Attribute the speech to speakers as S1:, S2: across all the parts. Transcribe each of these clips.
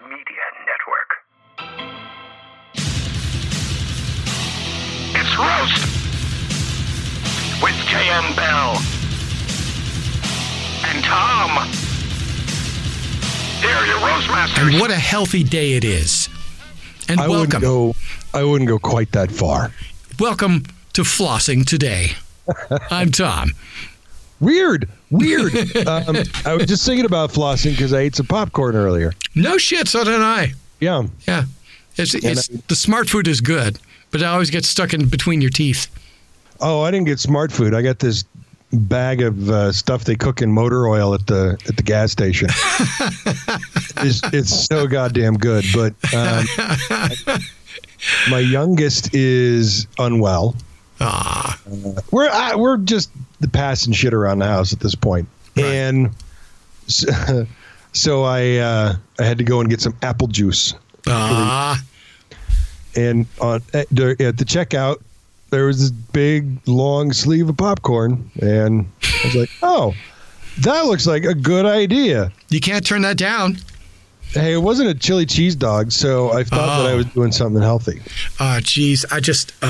S1: Media Network. It's Roast with J.M. Bell and Tom. Here are your Roastmasters.
S2: And what a healthy day it is. And
S3: I
S2: welcome.
S3: wouldn't go quite that far.
S2: Welcome to Flossing Today. I'm Tom.
S3: Weird. I was just thinking about flossing because I ate some popcorn earlier.
S2: No shit, so did I.
S3: Yeah.
S2: Yeah. The smart food is good, but it always gets stuck in between your teeth.
S3: Oh, I didn't get smart food. I got this bag of stuff they cook in motor oil at the gas station. It's so goddamn good. But my youngest is unwell. We're just passing shit around the house at this point. Right. And so I had to go and get some apple juice. And at the checkout, there was this big, long sleeve of popcorn. And I was like, oh, that looks like a good idea.
S2: You can't turn that down.
S3: Hey, it wasn't a chili cheese dog, so I thought that I was doing something healthy.
S2: Oh, geez. I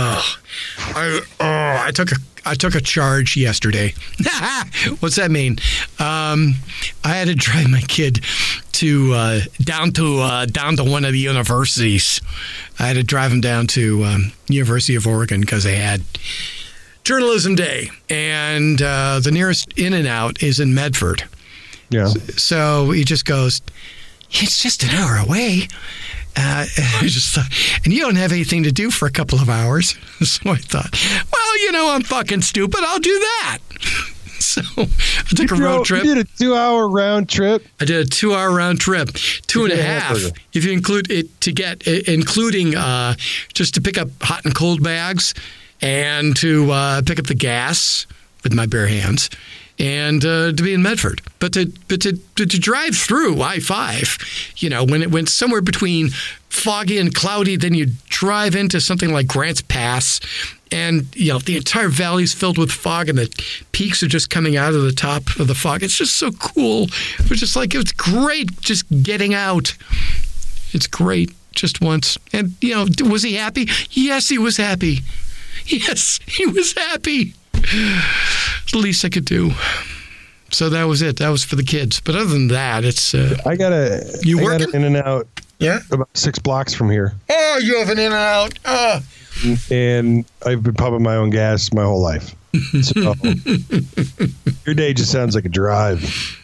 S2: took a charge yesterday. What's that mean? I had to drive my kid to down to one of the universities. I had to drive him down to University of Oregon because they had Journalism Day, and the nearest In-N-Out is in Medford.
S3: Yeah. So
S2: he just goes, it's just an hour away. I just thought, and you don't have anything to do for a couple of hours. So I thought, well, I'm fucking stupid. I'll do that. So I took a road trip.
S3: You did a 2-hour round trip?
S2: I did a 2-hour round trip. 2.5 if you include it including just to pick up hot and cold bags and to pick up the gas with my bare hands. And to be in Medford, but to drive through I-5, when it went somewhere between foggy and cloudy, then you drive into something like Grants Pass, and the entire valley is filled with fog, and the peaks are just coming out of the top of the fog. It's just so cool. It was great just getting out. It's great just once, and was he happy? Yes, he was happy. Yes, he was happy. The least I could do. So that was it. That was for the kids. But other than that, it's...
S3: I got an In-N-Out about 6 blocks from here.
S2: Oh, you have an In-N-Out.
S3: And I've been pumping my own gas my whole life. So your day just sounds like a drive.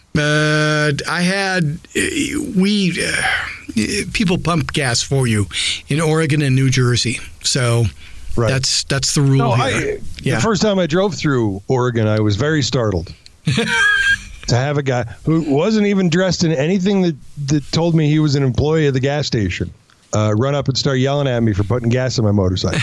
S3: People pump gas for you in Oregon and New Jersey. So... Right.
S2: That's the rule here.
S3: The first time I drove through Oregon, I was very startled to have a guy who wasn't even dressed in anything that told me he was an employee of the gas station run up and start yelling at me for putting gas in my motorcycle.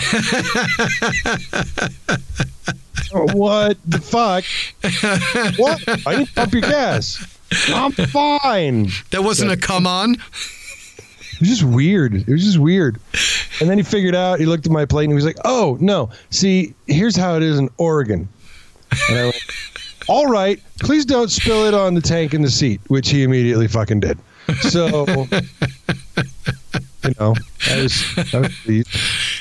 S3: What the fuck? What? I didn't pump your gas. I'm fine.
S2: That wasn't a come on?
S3: It was just weird. And then he figured out, he looked at my plate and he was like, oh, no. See, here's how it is in Oregon. And I went, all right, please don't spill it on the tank in the seat, which he immediately fucking did. So, I was pleased.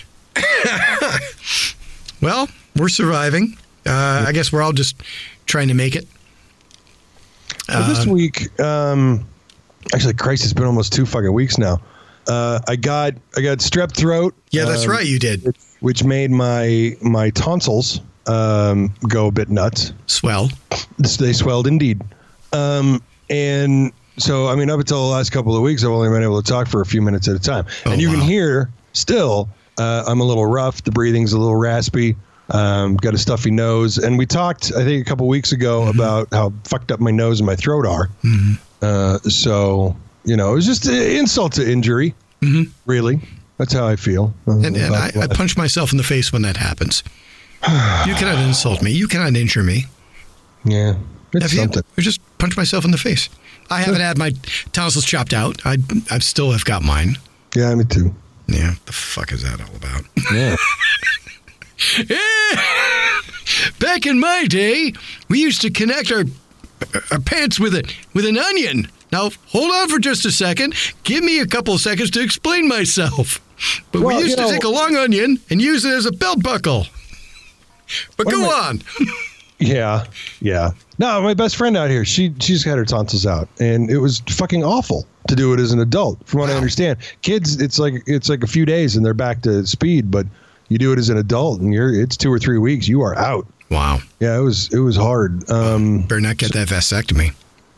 S2: Well, we're surviving. I guess we're all just trying to make it.
S3: This week, actually, Christ, it's been almost 2 fucking weeks now. I got strep throat.
S2: Yeah, that's right. You did,
S3: which made my tonsils go a bit nuts.
S2: Swell.
S3: They swelled indeed. And so, up until the last couple of weeks, I've only been able to talk for a few minutes at a time. And you can hear still, I'm a little rough. The breathing's a little raspy. Got a stuffy nose. And we talked, I think, a couple weeks ago about how fucked up my nose and my throat are. Mm-hmm. So, it was just an insult to injury. Mm-hmm. Really. That's how I feel.
S2: And I punch myself in the face when that happens. You cannot insult me. You cannot injure me.
S3: Yeah. It's something.
S2: I just punch myself in the face. I haven't had my tonsils chopped out. I still have got mine.
S3: Yeah, me too.
S2: Yeah. The fuck is that all about?
S3: Yeah.
S2: Back in my day, we used to connect our pants with an onion. Now, hold on for just a second. Give me a couple of seconds to explain myself. But we used to take a long onion and use it as a belt buckle. But go on.
S3: Yeah. No, my best friend out here, she's had her tonsils out, and it was fucking awful to do it as an adult. From what I understand, kids, it's like a few days and they're back to speed. But you do it as an adult, and it's 2 or 3 weeks. You are out.
S2: Wow.
S3: Yeah, it was hard.
S2: Better not get that vasectomy.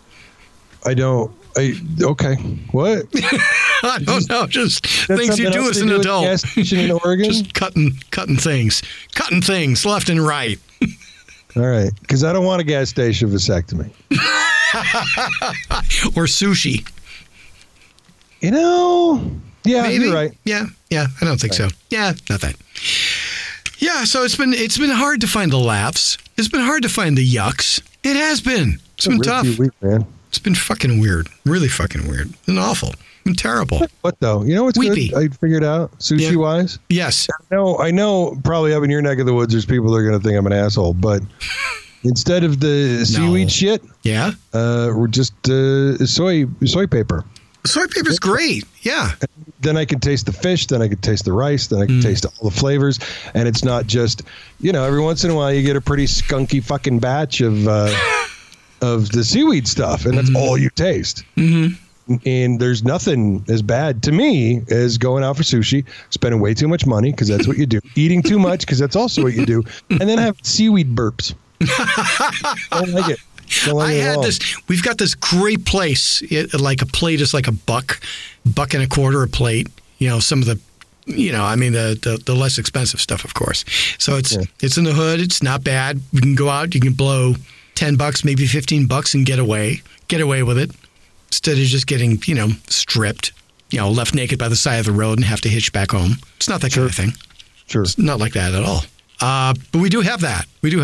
S3: Okay. What?
S2: I don't know. Just things you do as an adult.
S3: Gas station in Oregon?
S2: Just cutting things. Cutting things left and right.
S3: All right. Because I don't want a gas station vasectomy.
S2: Or sushi.
S3: Yeah,
S2: maybe.
S3: You're right.
S2: Yeah, I don't think so. Yeah, not that. Yeah, so it's been hard to find the laughs. It's been hard to find the yucks. It has been. It's been tough.
S3: Week, man.
S2: It's been fucking weird. Really fucking weird. It's been awful. It's been terrible.
S3: What though? You know what's
S2: Weepy.
S3: Good? I figured out sushi wise.
S2: Yes.
S3: I know. Probably up in your neck of the woods, there's people that are going to think I'm an asshole. But instead of the seaweed shit, we're just soy paper.
S2: Soy paper's great. Yeah.
S3: Then I could taste the fish. Then I could taste the rice. Then I could taste all the flavors. And it's not just, every once in a while you get a pretty skunky fucking batch of the seaweed stuff, and that's all you taste. Mm-hmm. And there's nothing as bad to me as going out for sushi, spending way too much money because that's what you do, eating too much because that's also what you do, and then have seaweed burps. I don't like it.
S2: We've got this great place. Like a plate is like $1, $1.25 a plate. Some of the, the less expensive stuff, of course. So it's in the hood. It's not bad. You can go out. You can blow $10, maybe $15, and get away with it instead of just getting stripped, left naked by the side of the road and have to hitch back home. It's not that kind of thing.
S3: Sure,
S2: it's not like that at all. But we do have that.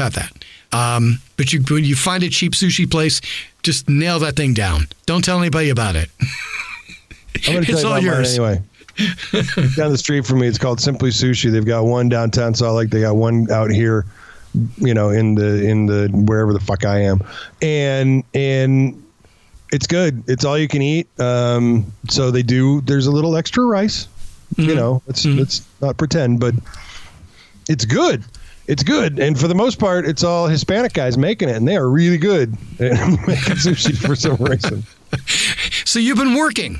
S2: But when you find a cheap sushi place, just nail that thing down. Don't tell anybody about it.
S3: I'm going to tell you about yours. Mine anyway. Down the street from me, it's called Simply Sushi. They've got one downtown Salt Lake. They got one out here, in the wherever the fuck I am, and it's good. It's all you can eat. So they do. There's a little extra rice. Mm-hmm. Let's not pretend, but it's good. It's good, and for the most part, it's all Hispanic guys making it, and they are really good at making sushi for some reason.
S2: So you've been working.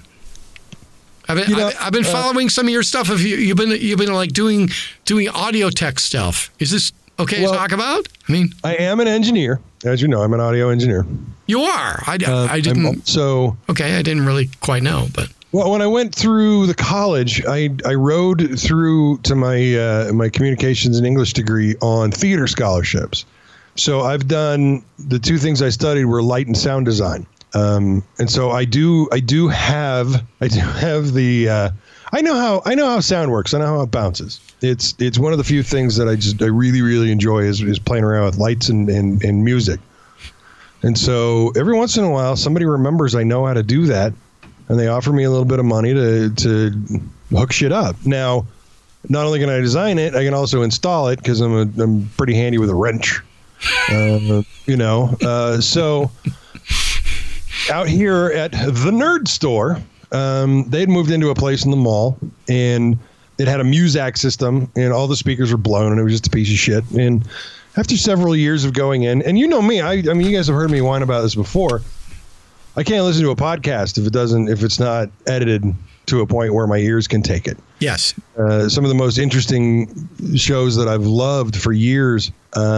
S2: I've been following some of your stuff. You've been like doing audio tech stuff. Is this okay to talk about? I
S3: am an engineer, as you know. I'm an audio engineer.
S2: You are. I didn't. Okay, I didn't really quite know, but.
S3: Well, when I went through the college, I rode through to my communications and English degree on theater scholarships. So I've done the two things I studied were light and sound design. And so I do have the I know how sound works. I know how it bounces. It's one of the few things that I really, really enjoy is playing around with lights and music. And so every once in a while, somebody remembers I know how to do that. And they offer me a little bit of money to hook shit up. Now, not only can I design it, I can also install it because I'm pretty handy with a wrench. So out here at the Nerd Store, they'd moved into a place in the mall, and it had a Muzak system, and all the speakers were blown, and it was just a piece of shit. And after several years of going in, and you know me, I mean, you guys have heard me whine about this before. I can't listen to a podcast if it's not edited to a point where my ears can take it.
S2: Yes.
S3: Some of the most interesting shows that I've loved for years,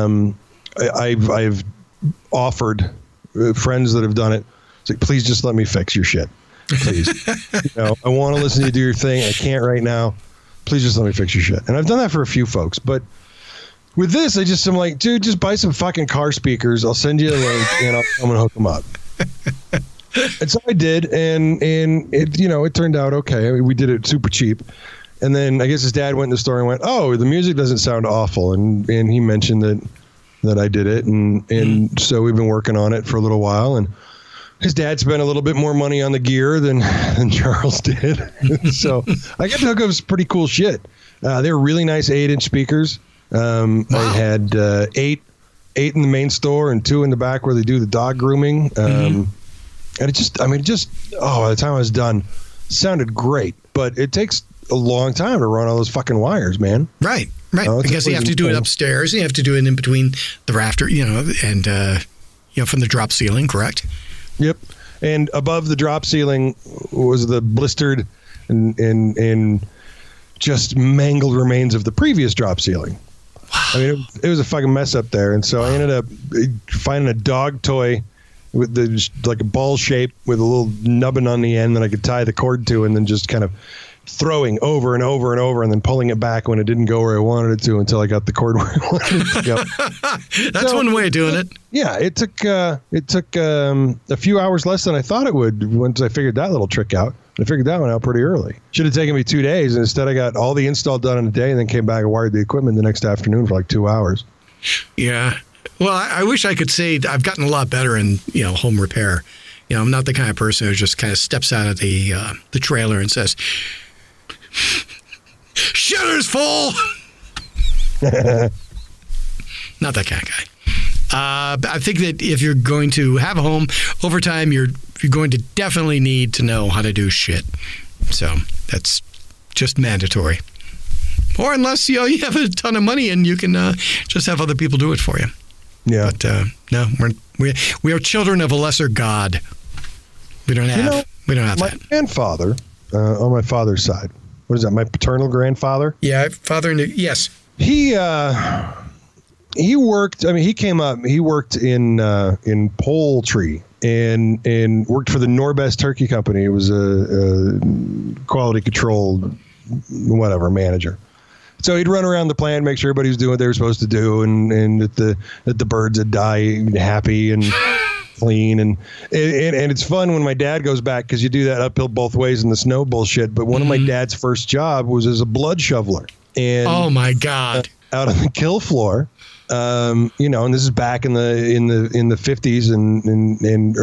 S3: I've offered friends that have done it. It's like, please just let me fix your shit. Please. I want to listen to you do your thing. I can't right now. Please just let me fix your shit. And I've done that for a few folks, but with this, I'm like, dude, just buy some fucking car speakers. I'll send you a link and I'm going to hook them up. And so I did, and it turned out okay. I mean, we did it super cheap, and then I guess his dad went in the store and went, "Oh, the music doesn't sound awful," and he mentioned that I did it, and so we've been working on it for a little while, and his dad spent a little bit more money on the gear than Charles did, so I got to hook up some pretty cool shit. They were really nice 8-inch speakers. Wow. I had 8 in the main store and 2 in the back where they do the dog grooming. And by the time I was done, sounded great. But it takes a long time to run all those fucking wires, man.
S2: Right. Because you have to do it upstairs. You have to do it in between the rafter, and from the drop ceiling, correct?
S3: Yep. And above the drop ceiling was the blistered and just mangled remains of the previous drop ceiling. Wow. I mean, it was a fucking mess up there. And so I ended up finding a dog toy with like a ball shape with a little nubbin on the end that I could tie the cord to, and then just kind of throwing over and over and over, and then pulling it back when it didn't go where I wanted it to until I got the cord where I wanted it to go.
S2: That's one way of doing it.
S3: Yeah, it took a few hours less than I thought it would once I figured that little trick out. I figured that one out pretty early. Should have taken me 2 days, and instead I got all the install done in a day, and then came back and wired the equipment the next afternoon for like 2 hours.
S2: Yeah. Well, I wish I could say I've gotten a lot better in home repair. I'm not the kind of person who just kind of steps out of the trailer and says, "Shutter's full." Not that kind of guy. I think that if you're going to have a home over time, you're going to definitely need to know how to do shit. So that's just mandatory. Or unless you have a ton of money and you can just have other people do it for you.
S3: Yeah.
S2: But no, we are children of a lesser God. We don't have that.
S3: My grandfather, on my father's side, what is that? My paternal grandfather?
S2: Yeah, yes.
S3: He worked. I mean, he worked in poultry and worked for the Norbest Turkey Company. It was a quality control, whatever, manager. So he'd run around the plant, make sure everybody was doing what they were supposed to do, and that the birds would die happy and clean. And it's fun when my dad goes back, because you do that uphill both ways in the snow bullshit. But one of my dad's first job was as a blood shoveler. And
S2: oh my God!
S3: Out on the kill floor, and this is back in the 50s in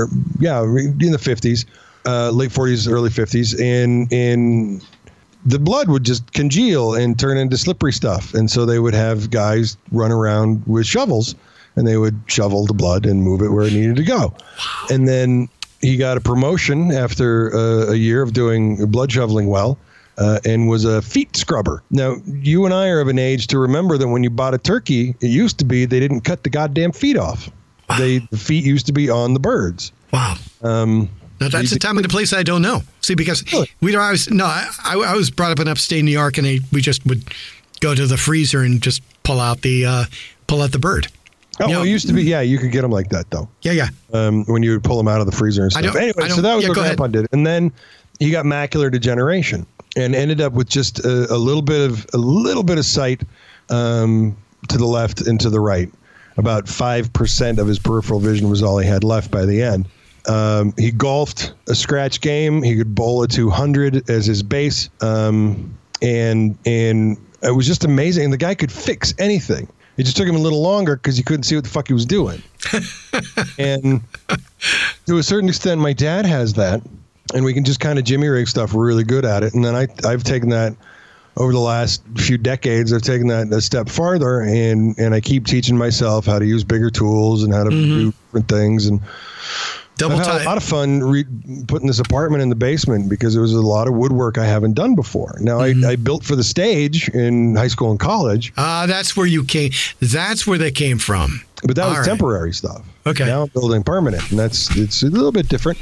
S3: the 50s, late 40s, early 50s, and the blood would just congeal and turn into slippery stuff. And so they would have guys run around with shovels, and they would shovel the blood and move it where it needed to go. And then he got a promotion after a year of doing blood shoveling well, and was a feet scrubber. Now, you and I are of an age to remember that when you bought a turkey, it used to be they didn't cut the goddamn feet off. Wow. The feet used to be on the birds.
S2: Wow. Now, that's a time and a place I don't know. See, because I was brought up in upstate New York, and we just would go to the freezer and just pull out the bird.
S3: Oh, well, it used to be. Yeah, you could get them like that though.
S2: Yeah.
S3: When you would pull them out of the freezer and stuff. Anyway, so that was what Grandpa did, and then he got macular degeneration and ended up with just a little bit of sight to the left and to the right. About 5% of his peripheral vision was all he had left by the end. He golfed a scratch game. He could bowl a 200 as his base. And it was just amazing. The guy could fix anything. It just took him a little longer because he couldn't see what the fuck he was doing. And to a certain extent, my dad has that. And we can just kind of jimmy rig stuff. We're really good at it. And then I've taken that over the last few decades. I've taken that a step farther, and I keep teaching myself how to use bigger tools and how to do different things. And I've had a lot of fun putting this apartment in the basement because it was a lot of woodwork I haven't done before. Now, I built for the stage in high school and college.
S2: That's where you came. That's where they came from.
S3: But that was temporary stuff.
S2: Okay.
S3: Now I'm building permanent, and it's a little bit different.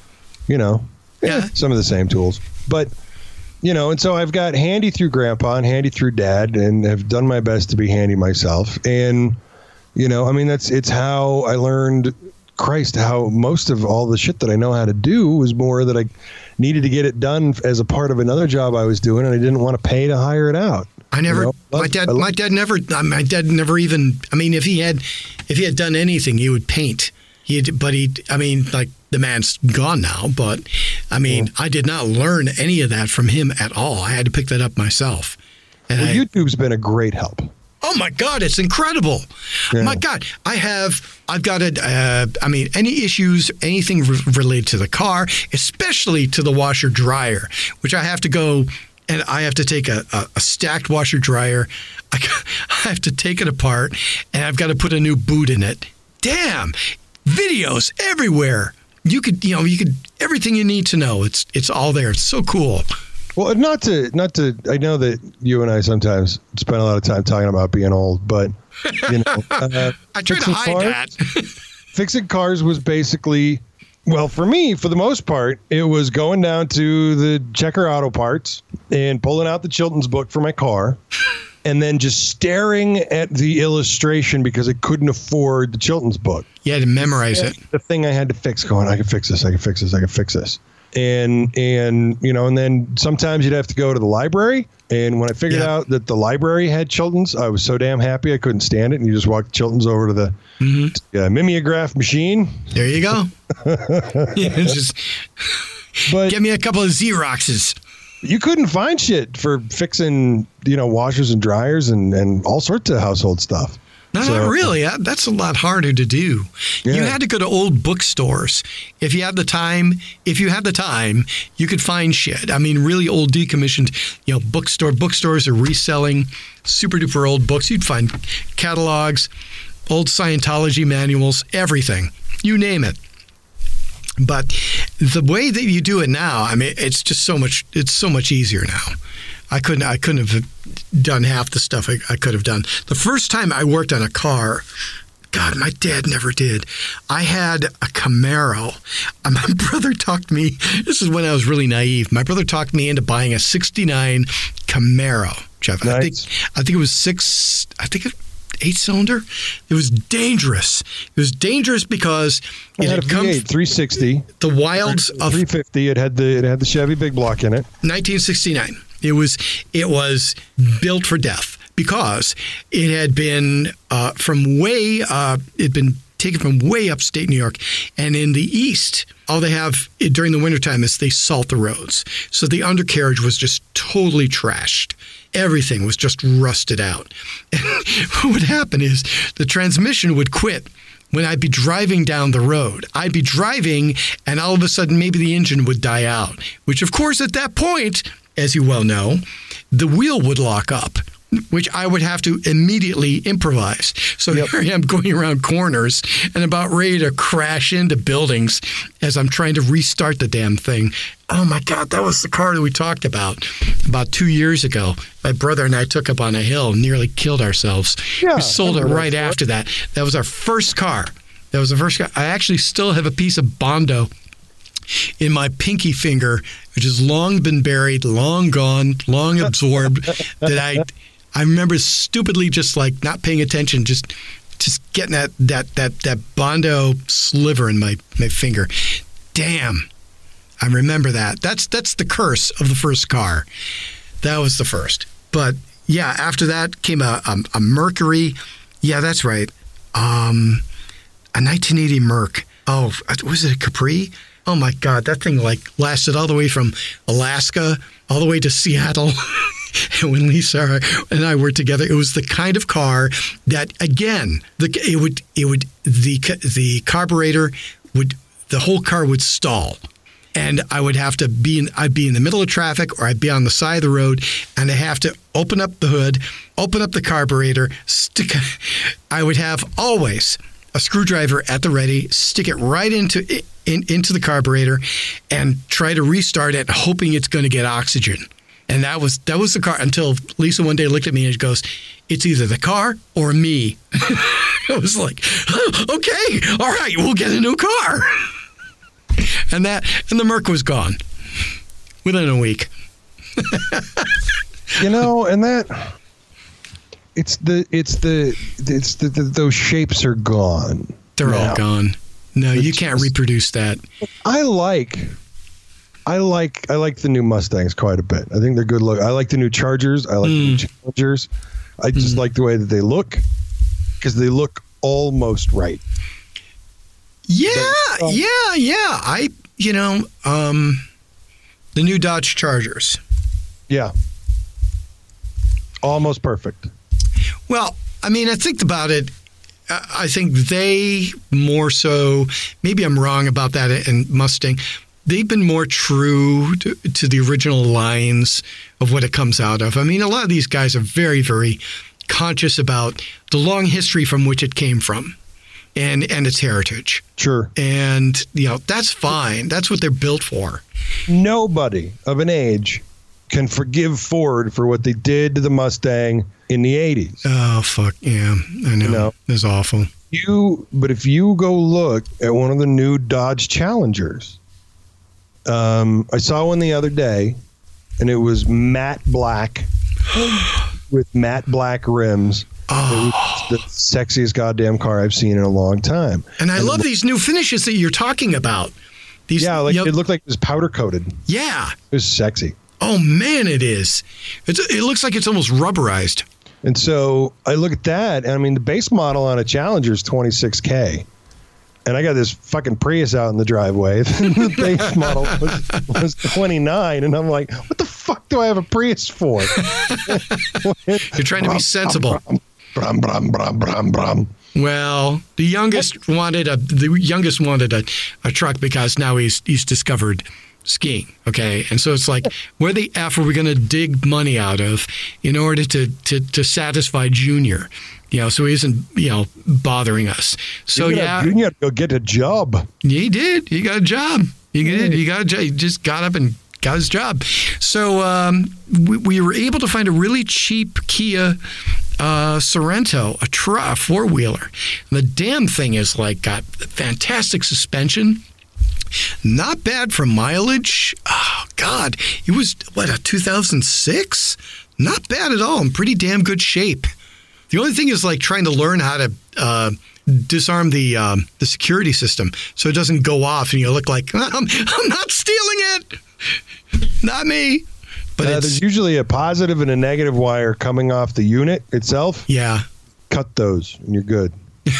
S3: Some of the same tools. But, and so I've got handy through Grandpa and handy through Dad, and have done my best to be handy myself. And, it's how I learned, how most of all the shit that I know how to do was more that I needed to get it done as a part of another job I was doing, and I didn't want to pay to hire it out.
S2: I never. My dad never even. I mean, if he had done anything, he would paint. The man's gone now, but I did not learn any of that from him at all. I had to pick that up myself. And
S3: YouTube's been a great help.
S2: Oh my God, it's incredible. Yeah. My God, I've got any issues, anything related to the car, especially to the washer dryer, which I have to go and I have to take a stacked washer dryer. I have to take it apart, and I've got to put a new boot in it. Damn, videos everywhere. you could everything you need to know. It's all there. It's so cool.
S3: Well, not to. I know that you and I sometimes spend a lot of time talking about being old, but
S2: I try to hide that.
S3: Fixing cars was basically, well, for me, for the most part, it was going down to the Checker Auto Parts and pulling out the Chilton's book for my car. And then just staring at the illustration because I couldn't afford the Chilton's book.
S2: You had to memorize it.
S3: The thing I had to fix, going, I can fix this, I can fix this, I can fix this. And then sometimes you'd have to go to the library. And when I figured out that the library had Chilton's, I was so damn happy I couldn't stand it. And you just walk Chilton's over to the mimeograph machine.
S2: There you go. But give me a couple of Xeroxes.
S3: You couldn't find shit for fixing, washers and dryers and all sorts of household stuff.
S2: No, not really. That's a lot harder to do. Yeah. You had to go to old bookstores. If you had the time, you could find shit. I mean, really old decommissioned, bookstores are reselling super duper old books. You'd find catalogs, old Scientology manuals, everything. You name it. But the way that you do it now, I mean, it's so much easier now. I couldn't have done half the stuff I could have done. The first time I worked on a car, God, my dad never did. I had a Camaro. My brother talked me, this is when I was really naive. My brother talked me into buying a 69 Camaro, Jeff.
S3: Nice.
S2: I think it was 8-cylinder. It was dangerous. It was dangerous because
S3: it had a V8 360.
S2: The wilds of
S3: 350. It had the Chevy big block in it.
S2: 1969. It was built for death because it had been taken from way upstate New York, and in the East, all they have during the wintertime is they salt the roads. So the undercarriage was just totally trashed. Everything was just rusted out. And what would happen is the transmission would quit when I'd be driving down the road. I'd be driving, and all of a sudden, maybe the engine would die out, which, of course, at that point, as you well know, the wheel would lock up, which I would have to immediately improvise. So here I am going around corners and about ready to crash into buildings as I'm trying to restart the damn thing. Oh, my God, that was the car that we talked about 2 years ago. My brother and I took up on a hill, nearly killed ourselves. We sold it right after that. That was our first car. I actually still have a piece of Bondo in my pinky finger, which has long been buried, long gone, long absorbed, that I remember stupidly just like not paying attention, just getting that Bondo sliver in my finger. Damn. I remember that. That's the curse of the first car. That was the first. But yeah, after that came a Mercury. Yeah, that's right. A 1980 Merc. Oh, was it a Capri? Oh my God, that thing lasted all the way from Alaska all the way to Seattle. And when Lisa and I were together, it was the kind of car that, again, the carburetor the whole car would stall. And I would have to I'd be in the middle of traffic, or I'd be on the side of the road, and I have to open up the hood, open up the carburetor, I would have always a screwdriver at the ready, stick it right into the carburetor, and try to restart it, hoping it's going to get oxygen. And that was the car until Lisa one day looked at me and goes, "It's either the car or me." I was like, "Okay, all right, we'll get a new car." And the Merc was gone within a week.
S3: And that those shapes are gone.
S2: They're all gone. No, you can't reproduce that.
S3: I like the new Mustangs quite a bit. I think they're good look. I like the new Chargers. I like the new Challengers. I just like the way that they look because they look almost right.
S2: Yeah. The new Dodge Chargers.
S3: Yeah. Almost perfect.
S2: Well, I mean, I think about it. I think they more so, maybe I'm wrong about that in Mustang, they've been more true to the original lines of what it comes out of. I mean, a lot of these guys are very, very conscious about the long history from which it came from. and its heritage.
S3: Sure.
S2: And, that's fine. That's what they're built for.
S3: Nobody of an age can forgive Ford for what they did to the Mustang in the 80s.
S2: Oh, fuck. Yeah, I know. It's awful.
S3: But if you go look at one of the new Dodge Challengers, I saw one the other day, and it was matte black with matte black rims.
S2: Oh.
S3: It was the sexiest goddamn car I've seen in a long time.
S2: And I love these new finishes that you're talking about. These,
S3: it looked like it was powder coated.
S2: Yeah.
S3: It was sexy.
S2: Oh, man, it is. It looks like it's almost rubberized.
S3: And so I look at that, and I mean, the base model on a Challenger is $26,000. And I got this fucking Prius out in the driveway. The base model was $29,000, and I'm like, what the fuck do I have a Prius for?
S2: You're trying to be sensible.
S3: Brum, brum, brum, brum, brum.
S2: Well, the youngest wanted a truck because now he's discovered skiing. Okay, and so it's like, where the F are we going to dig money out of in order to satisfy Junior? So he isn't, bothering us. So
S3: Junior had to go get a job.
S2: He did. He got a job. He did. He got a job. He just got up and got his job. So we were able to find a really cheap Kia Sorento, a four-wheeler. The damn thing is got fantastic suspension. Not bad for mileage. Oh, God. It was, a 2006? Not bad at all. In pretty damn good shape. The only thing is trying to learn how to disarm the security system so it doesn't go off and you look like, I'm not stealing it. Not me. But
S3: there's usually a positive and a negative wire coming off the unit itself.
S2: Yeah.
S3: Cut those and you're good.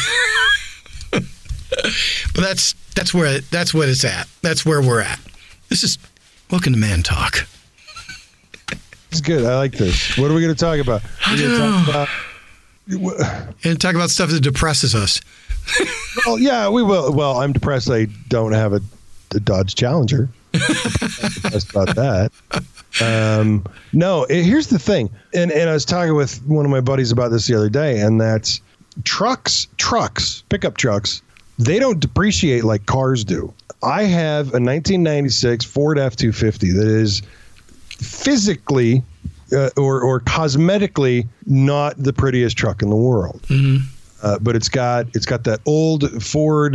S2: But that's where it's at. That's where we're at. This is welcome to Man Talk.
S3: It's good. I like this. What are we going to talk about? We're going to talk about
S2: and talk about stuff that depresses us.
S3: Well, yeah, we will. Well, I'm depressed I don't have a Dodge Challenger. I'm depressed about that. No, here's the thing. And I was talking with one of my buddies about this the other day, and that's trucks, pickup trucks, they don't depreciate like cars do. I have a 1996 Ford F-250 that is physically or cosmetically not the prettiest truck in the world. Mm-hmm. But it's got that old Ford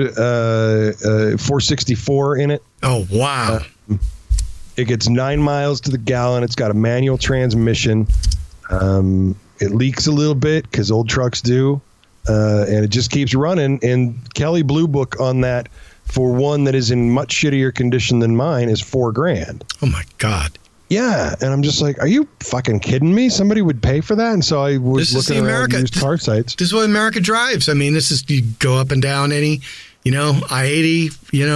S3: 464 in it.
S2: Oh, wow.
S3: It gets 9 miles to the gallon. It's got a manual transmission. It leaks a little bit because old trucks do. And it just keeps running. And Kelley Blue Book on that for one that is in much shittier condition than mine is $4,000.
S2: Oh, my God.
S3: Yeah, and I'm just like, are you fucking kidding me? Somebody would pay for that? And so I was looking around used car sites.
S2: This is what America drives. I mean, you go up and down any, I-80,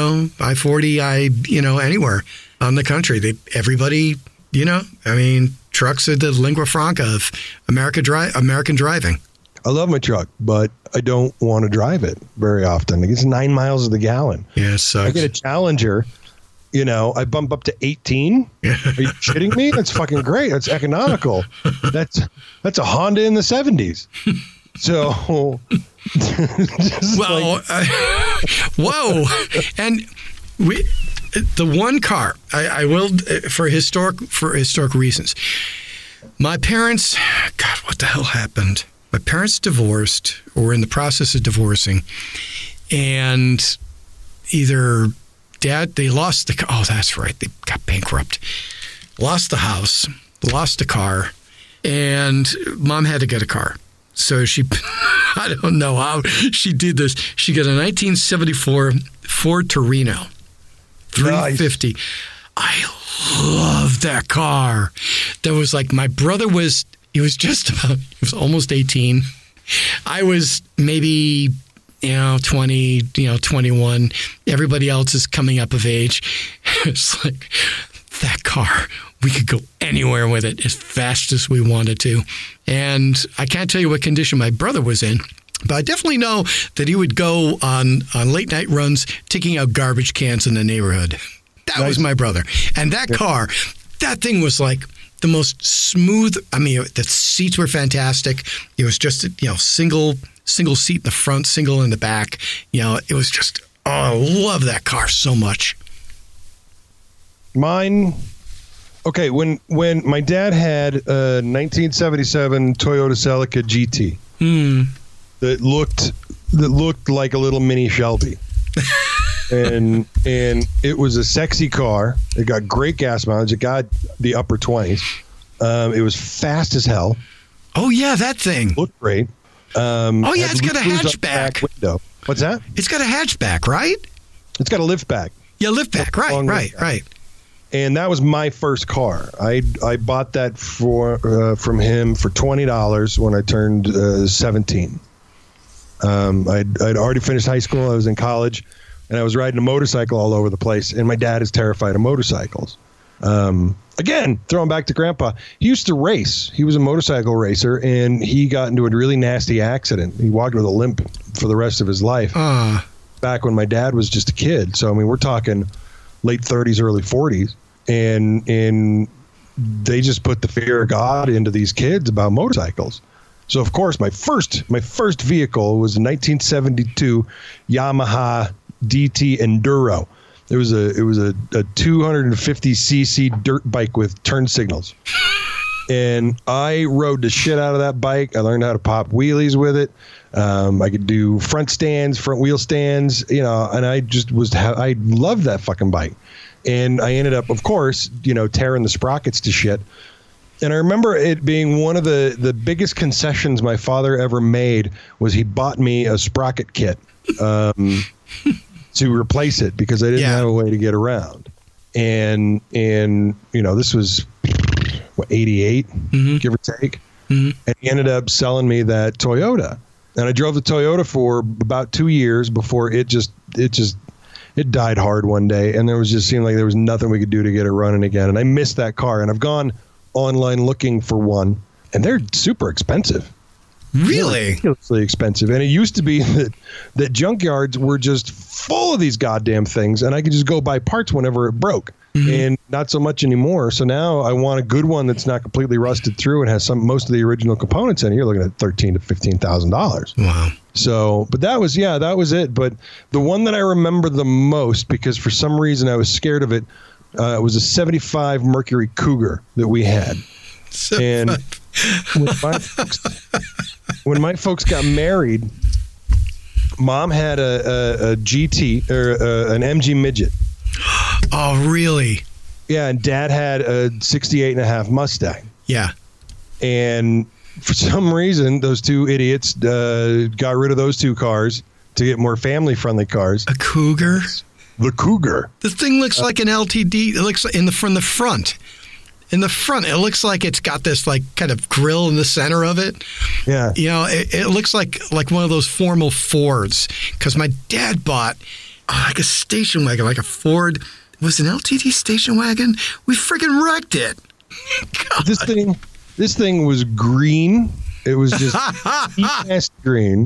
S2: I-40, anywhere on the country. Everybody, trucks are the lingua franca of American driving.
S3: I love my truck, but I don't want to drive it very often. It gets 9 miles to the gallon.
S2: Yeah, it sucks.
S3: I get a Challenger. I bump up to 18. Are you shitting me? That's fucking great. That's economical. That's a Honda in the 70s. So,
S2: whoa. And the one car I will for historic reasons. My parents, God, what the hell happened? My parents divorced or were in the process of divorcing, and either Dad, they lost the car. Oh, that's right. They got bankrupt. Lost the house, lost the car, and Mom had to get a car. So she, I don't know how she did this. She got a 1974 Ford Torino 350. Nice. I love that car. That was my brother was, he was almost 18. I was maybe 20, 21. Everybody else is coming up of age. It's like that car. We could go anywhere with it as fast as we wanted to. And I can't tell you what condition my brother was in, but I definitely know that he would go on late night runs, taking out garbage cans in the neighborhood. That was my brother. And that car, that thing was the most smooth. I mean, the seats were fantastic. It was just, single single seat in the front, single in the back. It was just, I love that car so much.
S3: Mine, okay, when my dad had a 1977 Toyota Celica GT that looked like a little mini Shelby. and it was a sexy car. It got great gas mileage. It got the upper 20s. It was fast as hell.
S2: Oh yeah, that thing
S3: looked great.
S2: It's got a hatchback.
S3: Window. What's that?
S2: It's got a hatchback, right?
S3: It's got a liftback.
S2: Yeah, liftback. Right.
S3: And that was my first car. I bought that from him for $20 when I turned 17. I'd already finished high school. I was in college, and I was riding a motorcycle all over the place. And my dad is terrified of motorcycles. Again, throwing back to Grandpa, he used to race. He was a motorcycle racer, and he got into a really nasty accident. He walked with a limp for the rest of his life. Back when my dad was just a kid. So, I mean, we're talking late 30s, early 40s. And they just put the fear of God into these kids about motorcycles. So, of course, my first vehicle was a 1972 Yamaha DT Enduro. It was a 250cc dirt bike with turn signals. And I rode the shit out of that bike. I learned how to pop wheelies with it. I could do front wheel stands, and I loved that fucking bike. And I ended up, of course, tearing the sprockets to shit. And I remember it being one of the biggest concessions my father ever made was he bought me a sprocket kit to replace it because I didn't have a way to get around. And this was 88, give or take. And he ended up selling me that Toyota. And I drove the Toyota for about 2 years before it died hard one day. And seemed like there was nothing we could do to get it running again. And I missed that car. And I've gone online looking for one, and they're super expensive.
S2: Really?
S3: Ridiculously expensive. And it used to be that junkyards were just full of these goddamn things, and I could just go buy parts whenever it broke. And not so much anymore. So now I want a good one that's not completely rusted through and has most of the original components in it. You're looking at $13,000 to $15,000.
S2: Wow.
S3: So, but that was it. But the one that I remember the most, because for some reason I was scared of it, was a 75 Mercury Cougar that we had. And when my folks got married, Mom had a GT or an MG Midget.
S2: Oh, really?
S3: Yeah, and Dad had a 68.5 Mustang.
S2: Yeah.
S3: And for some reason, those two idiots got rid of those two cars to get more family-friendly cars.
S2: A Cougar?
S3: The Cougar.
S2: The thing looks like an LTD. It looks from the front. In the front, it looks like it's got this like kind of grill in the center of it.
S3: Yeah.
S2: It looks like one of those formal Fords. Because my dad bought like a station wagon, like a Ford. It was an LTD station wagon. We freaking wrecked it. God. This thing was green. It was just ass green.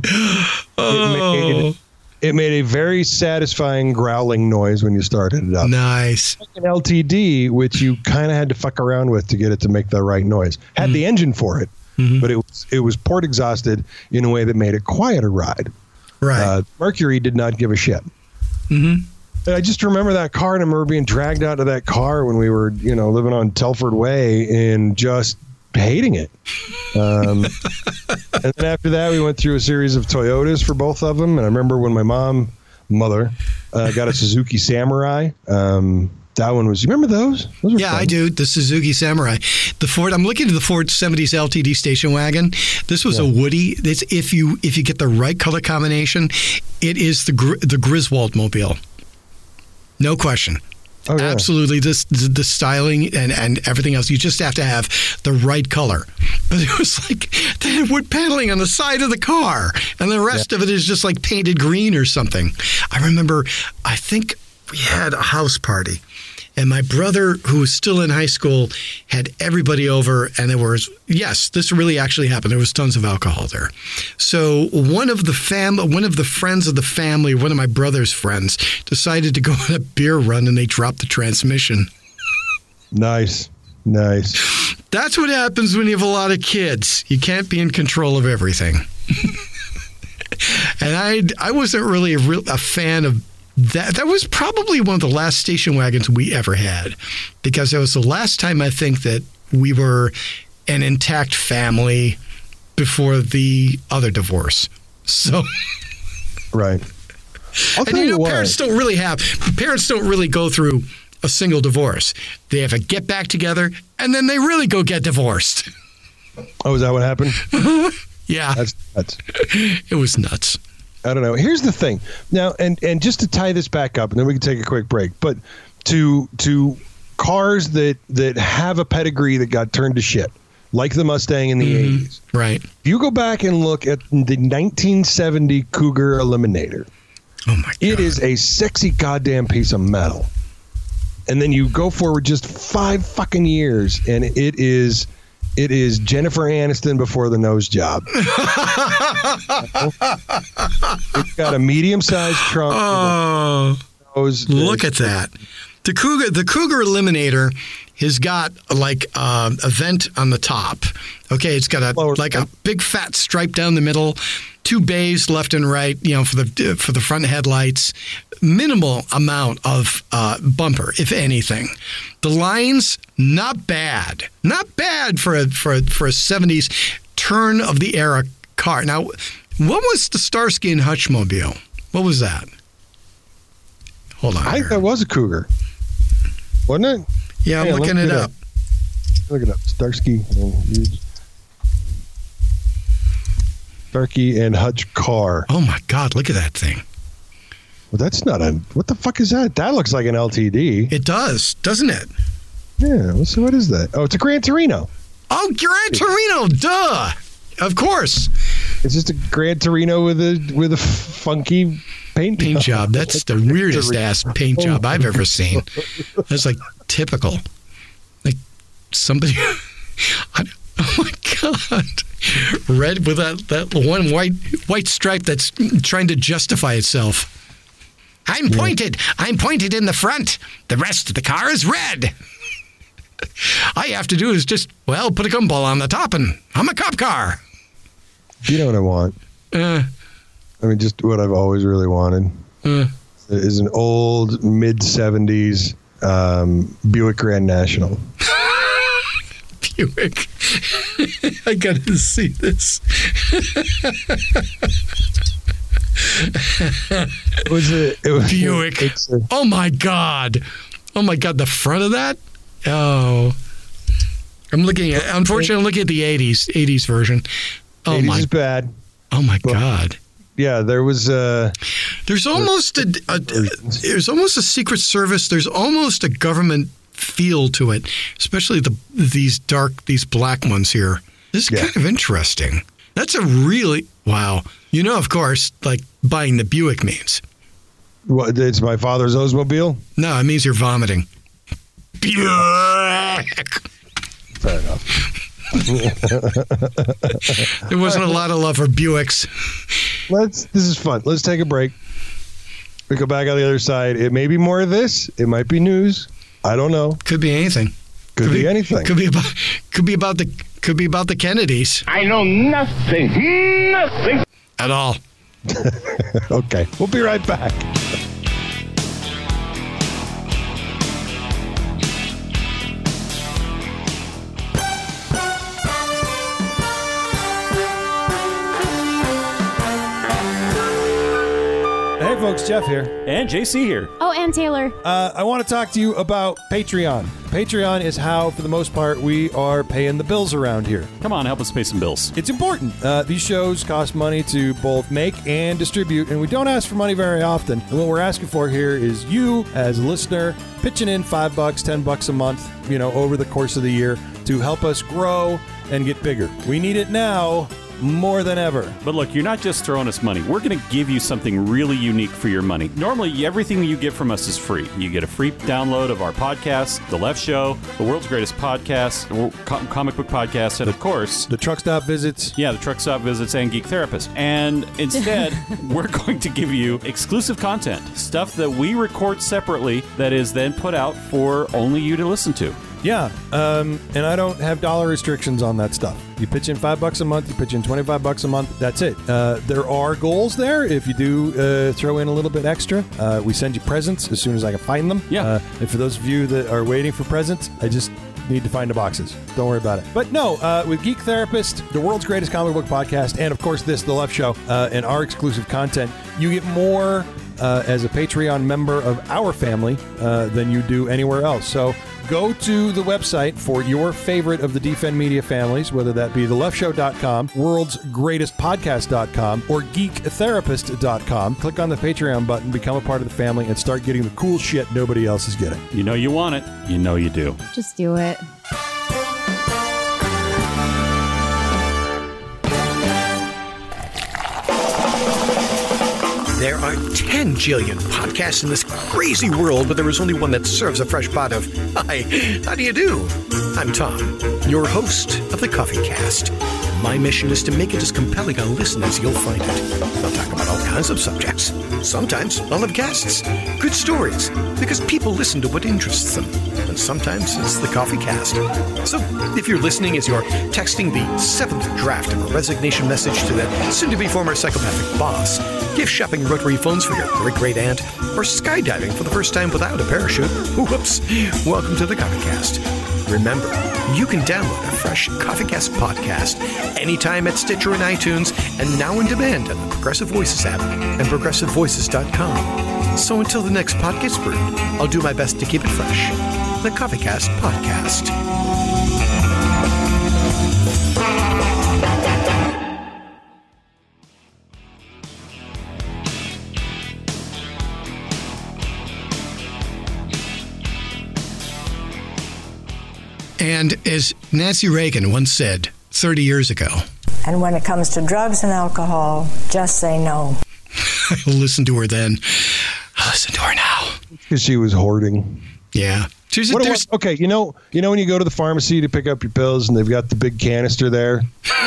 S2: It made a very satisfying growling noise when you started it up. Nice.
S3: Like an LTD, which you kind of had to fuck around with to get it to make the right noise. Had the engine for it, but it was port exhausted in a way that made it quieter ride.
S2: Right.
S3: Mercury did not give a shit. And I just remember that car, and I remember being dragged out of that car when we were, living on Telford Way and just hating it. And then after that, we went through a series of Toyotas for both of them. And I remember when my mother got a Suzuki Samurai. That one was, you remember those? Those were fun.
S2: I do. The Suzuki Samurai. The Ford, I'm looking at the Ford 70s LTD station wagon. This was a Woody. It's, if you get the right color combination, it is the Griswold mobile. No question.
S3: Oh, yeah.
S2: Absolutely. The styling and everything else. You just have to have the right color. But it was like they had wood paneling on the side of the car, and the rest of it is just like painted green or something. I remember, I think we had a house party, and my brother, who was still in high school, had everybody over, and there was, yes, this really actually happened. There was tons of alcohol there. So one of the friends of the family, one of my brother's friends, decided to go on a beer run, and they dropped the transmission.
S3: Nice.
S2: That's what happens when you have a lot of kids. You can't be in control of everything. And I wasn't really a fan of that. That was probably one of the last station wagons we ever had, because it was the last time I think that we were an intact family before the other divorce. So,
S3: right.
S2: And parents don't really go through a single divorce. They have a get back together, and then they really go get divorced.
S3: Oh, is that what happened?
S2: Yeah.
S3: That's nuts.
S2: It was nuts.
S3: I don't know. Here's the thing. Now, and just to tie this back up, and then we can take a quick break, but to cars that have a pedigree that got turned to shit, like the Mustang in the 80s.
S2: Right.
S3: If you go back and look at the 1970 Cougar Eliminator,
S2: oh my God,
S3: it is a sexy goddamn piece of metal. And then you go forward just 5 fucking years, and it is Jennifer Aniston before the nose job. It's got a medium-sized trunk.
S2: Oh, look at that. The Cougar Eliminator has got like a vent on the top. Okay, it's got a big fat stripe down the middle, 2 bays left and right, for the front headlights. Minimal amount of bumper, if anything. The lines, not bad for a 70s turn of the era car. Now, what was the Starsky and Hutch mobile? What was that? Hold on.
S3: I think that was a Cougar, wasn't it?
S2: Yeah, I'm looking it up.
S3: Look it up. Starsky and Hutch car.
S2: Oh my God! Look at that thing.
S3: Well, that's not what the fuck is that? That looks like an LTD.
S2: It does, doesn't it?
S3: Yeah. So what is that? Oh, it's a Gran Torino.
S2: Oh, Gran Torino, duh. Of course.
S3: It's just a Gran Torino with a funky paint
S2: job. That's the weirdest ass paint job I've ever seen. That's like typical. Like somebody. Oh my God. Red with that one white stripe that's trying to justify itself. I'm pointed in the front. The rest of the car is red. All you have to do is just, put a gumball on the top and I'm a cop car.
S3: You know what I want? Just what I've always really wanted is an old mid-70s Buick Grand National.
S2: Buick. I got to see this.
S3: It was
S2: Buick. Oh my God. The front of that? Oh. I'm looking at the 80s version. Oh
S3: 80s
S2: my.
S3: is bad.
S2: Oh my God.
S3: Yeah, there was
S2: there's almost there's almost a Secret Service, there's almost a government feel to it, especially these black ones here. This is kind of interesting. That's a really wow. Of course, like buying the Buick means.
S3: What? It's my father's Oldsmobile?
S2: No, it means you're vomiting. Buick.
S3: Fair enough.
S2: There wasn't a lot of love for Buicks.
S3: This is fun. Let's take a break. We go back on the other side. It may be more of this. It might be news. I don't know.
S2: Could be anything.
S3: Could be anything.
S2: Could be about the Kennedys.
S1: I know nothing
S2: At all.
S3: Okay. We'll be right back.
S4: Hey folks, Jeff here.
S5: And JC here.
S6: Oh, and Taylor.
S4: I want to talk to you about Patreon. Patreon is how, for the most part, we are paying the bills around here.
S5: Come on, help us pay some bills.
S4: It's important. These shows cost money to both make and distribute, and we don't ask for money very often. And what we're asking for here is you, as a listener, pitching in $5, $10 a month, over the course of the year to help us grow and get bigger. We need it now more than ever.
S5: But look, you're not just throwing us money. We're going to give you something really unique for your money. Normally, everything you get from us is free. You get a free download of our podcast, The Left Show, the world's greatest podcast, comic book podcast, and of course,
S4: the truck stop visits.
S5: Yeah, the truck stop visits and Geek Therapist. And instead, we're going to give you exclusive content, stuff that we record separately that is then put out for only you to listen to.
S4: Yeah, and I don't have dollar restrictions on that stuff. You pitch in $5 a month, you pitch in $25 a month. That's it. There are goals there. If you do throw in a little bit extra, we send you presents as soon as I can find them.
S5: Yeah.
S4: And for those of you that are waiting for presents, I just need to find the boxes. Don't worry about it. But no, with Geek Therapist, the world's greatest comic book podcast, and of course this, The Left Show, and our exclusive content, you get more as a Patreon member of our family than you do anywhere else. So go to the website for your favorite of the Defend Media families, whether that be theleftshow.com, worldsgreatestpodcast.com, or geektherapist.com. Click on the Patreon button, become a part of the family, and start getting the cool shit nobody else is getting.
S5: You know you want it. You know you do.
S6: Just do it.
S7: There are 10 jillion podcasts in this crazy world, but there is only one that serves a fresh pot of, hi, how do you do? I'm Tom, your host of the Coffee Cast. My mission is to make it as compelling a listen as you'll find it. I'll talk about all kinds of subjects. Sometimes I'll have guests, good stories, because people listen to what interests them. And sometimes it's the Coffee Cast. So if you're listening as you're texting the 7th draft of a resignation message to that soon-to-be former psychopathic boss, gift shopping rotary phones for your great-great-aunt, or skydiving for the first time without a parachute, whoops, welcome to the Coffee Cast. Remember, you can download a fresh Coffee Cast podcast anytime at Stitcher and iTunes, and now on demand on the Progressive Voices app and progressivevoices.com. So until the next pod gets brewed, I'll do my best to keep it fresh. The Coffee Cast Podcast.
S2: And as Nancy Reagan once said 30 years ago,
S8: and when it comes to drugs and alcohol, just say no.
S2: I'll listen to her then. I'll listen to her now.
S3: Because she was hoarding.
S2: Yeah.
S3: Okay, you know when you go to the pharmacy to pick up your pills and they've got the big canister there?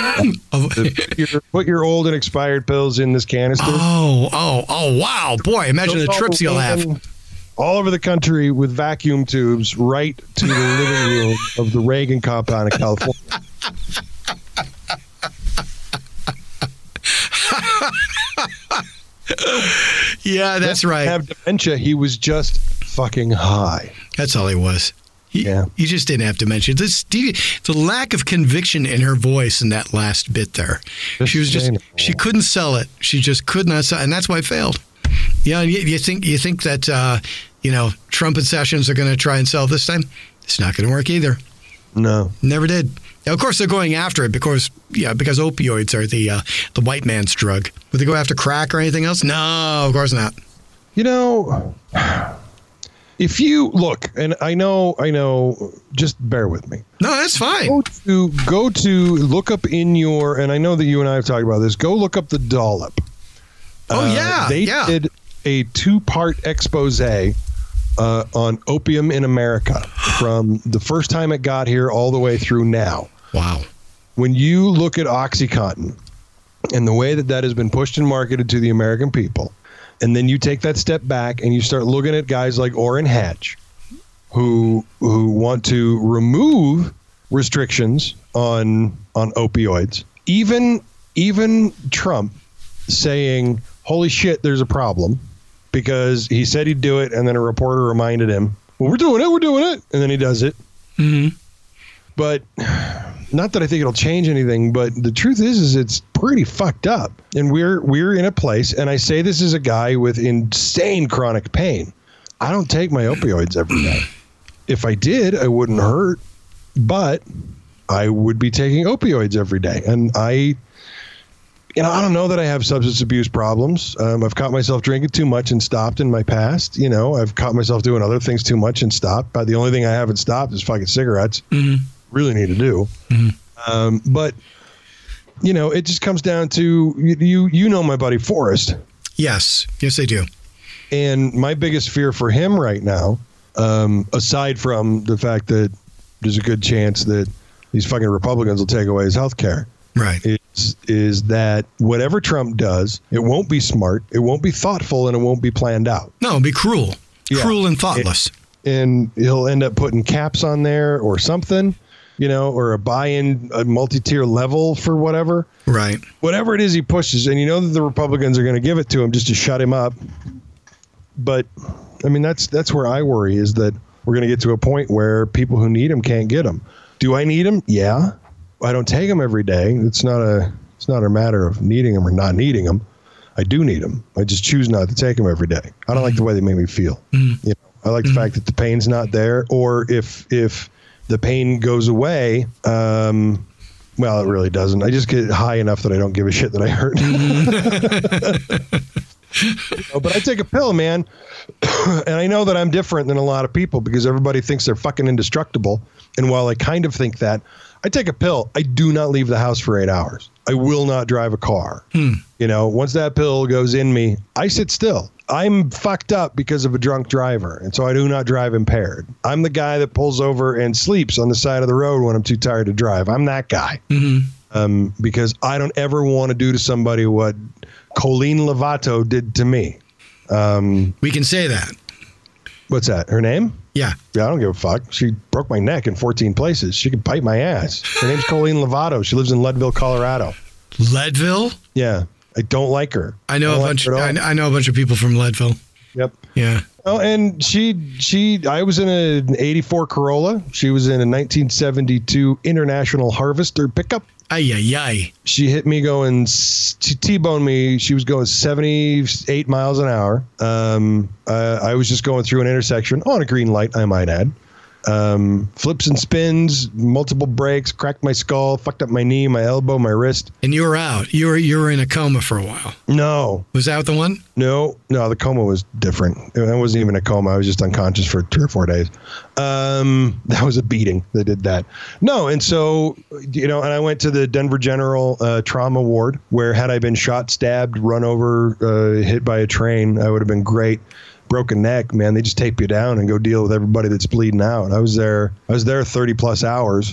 S3: Put your old and expired pills in this canister.
S2: Oh, wow. Boy, imagine the trips you'll have.
S3: All over the country with vacuum tubes right to the living room of the Reagan compound in California.
S2: Yeah, that's right.
S3: Have dementia. He was just fucking high.
S2: That's all he was. He just didn't have dementia. The lack of conviction in her voice in that last bit there. She couldn't sell it. She just could not sell it, and that's why it failed. Yeah, you think that Trump and Sessions are going to try and sell this time? It's not going to work either.
S3: No,
S2: never did. Now, of course, they're going after it because opioids are the white man's drug. Would they go after crack or anything else? No, of course not.
S3: If you look, and I know, just bear with me.
S2: No, that's fine.
S3: Go to look up in your, and I know that you and I have talked about this. Go look up the Dollop. They did a 2-part expose on opium in America from the first time it got here all the way through now.
S2: Wow.
S3: When you look at OxyContin and the way that has been pushed and marketed to the American people, and then you take that step back and you start looking at guys like Orrin Hatch who want to remove restrictions on opioids, even Trump saying, holy shit, there's a problem, because he said he'd do it, and then a reporter reminded him, well, we're doing it, and then he does it.
S2: Mm-hmm.
S3: But not that I think it'll change anything, but the truth is it's pretty fucked up. And we're in a place, and I say this as a guy with insane chronic pain. I don't take my opioids every day. If I did, I wouldn't hurt, but I would be taking opioids every day. And I don't know that I have substance abuse problems. I've caught myself drinking too much and stopped in my past. I've caught myself doing other things too much and stopped. But the only thing I haven't stopped is fucking cigarettes.
S2: Mm-hmm.
S3: Really need to do.
S2: Mm-hmm.
S3: But it just comes down to you know my buddy Forrest.
S2: Yes I do.
S3: And my biggest fear for him right now, aside from the fact that there's a good chance that these fucking Republicans will take away his health care,
S2: right,
S3: is that whatever Trump does, it won't be smart, it won't be thoughtful, and it won't be planned out.
S2: No, it'll be cruel and thoughtless.
S3: and he'll end up putting caps on there or something, or a buy-in, a multi-tier level for whatever.
S2: Right.
S3: Whatever it is he pushes, and that the Republicans are going to give it to him just to shut him up. But, I mean, that's where I worry, is that we're going to get to a point where people who need him can't get him. Do I need him? Yeah. I don't take him every day. It's not a matter of needing him or not needing him. I do need him. I just choose not to take him every day. I don't like the way they make me feel. I like the fact that the pain's not there, or if the pain goes away, well, it really doesn't. I just get high enough that I don't give a shit that I hurt. But I take a pill, man. And I know that I'm different than a lot of people because everybody thinks they're fucking indestructible. And while I kind of think that, I take a pill. I do not leave the house for 8 hours. I will not drive a car. Once that pill goes in me, I sit still. I'm fucked up because of a drunk driver, and so I do not drive impaired. I'm the guy that pulls over and sleeps on the side of the road when I'm too tired to drive. I'm that guy. Because I don't ever want to do to somebody what Colleen Lovato did to me.
S2: We can say that.
S3: What's that? Her name?
S2: Yeah.
S3: Yeah, I don't give a fuck. She broke my neck in 14 places. She could bite my ass. Her name's Colleen Lovato. She lives in Leadville, Colorado.
S2: Leadville?
S3: Yeah. I don't like her.
S2: I know I know a bunch of people from Leadville.
S3: Yep.
S2: Yeah.
S3: Oh, and I was in an 84 Corolla. She was in a 1972 International Harvester pickup.
S2: Ay.
S3: She hit me she T-boned me. She was going 78 miles an hour. I was just going through an intersection on a green light, I might add. Flips and spins, multiple breaks, cracked my skull, fucked up my knee, my elbow, my wrist.
S2: And you were out. You were in a coma for a while.
S3: No.
S2: Was that the one?
S3: No, the coma was different. I wasn't even a coma. I was just unconscious for 2 or 4 days. That was a beating. They did that. No, and so, and I went to the Denver General Trauma Ward, where had I been shot, stabbed, run over, hit by a train, I would have been great. Broken neck, man, they just tape you down and go deal with everybody that's bleeding out. I was there 30 plus hours.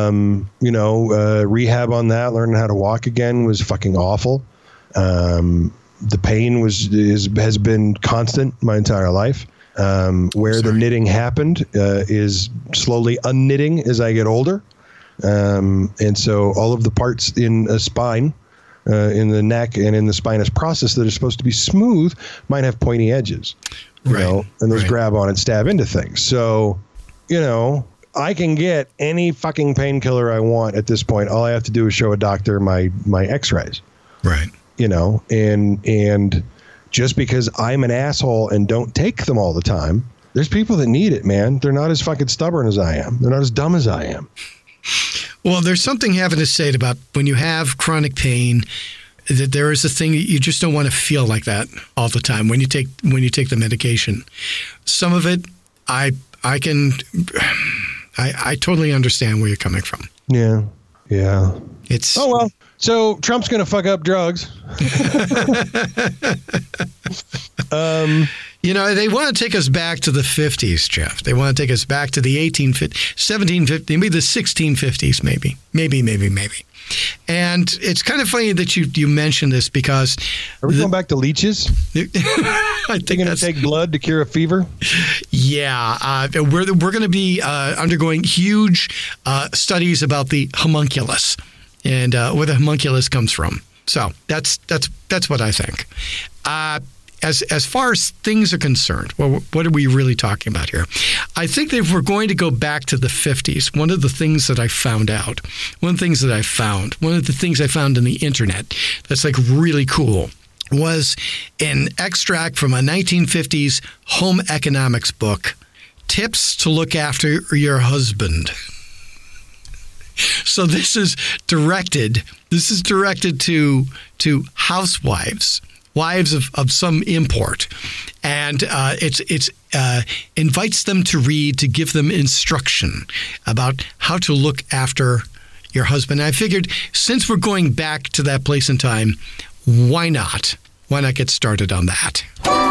S3: Rehab on that, learning how to walk again was fucking awful. The pain has been constant my entire life. Where the knitting happened is slowly unknitting as I get older. And so all of the parts in a spine, in the neck and in the spinous process that are supposed to be smooth might have pointy edges, and those grab on and stab into things. So, I can get any fucking painkiller I want at this point. All I have to do is show a doctor my x-rays.
S2: Right.
S3: And just because I'm an asshole and don't take them all the time, there's people that need it, man. They're not as fucking stubborn as I am. They're not as dumb as I am.
S2: Well, there's something having to say about when you have chronic pain, that there is a thing that you just don't want to feel like that all the time when you take the medication. Some of it, I totally understand where you're coming from.
S3: Yeah.
S2: It's
S3: oh well. So Trump's gonna fuck up drugs.
S2: They want to take us back to the 50s, Jeff. They want to take us back to the 1750, maybe the 1650s, maybe. And it's kind of funny that you mentioned this because...
S3: Are we going back to leeches?
S2: I think
S3: going to take blood to cure a fever?
S2: Yeah. We're going to be undergoing huge studies about the homunculus and where the homunculus comes from. So that's what I think. As far as things are concerned, well, what are we really talking about here? I think that if we're going to go back to the 50s, one of the things I found in the internet that's like really cool was an extract from a 1950s home economics book, Tips to Look After Your Husband. So this is directed to housewives. Wives of some import, and it's invites them to read, to give them instruction about how to look after your husband. And I figured, since we're going back to that place in time, why not get started on that?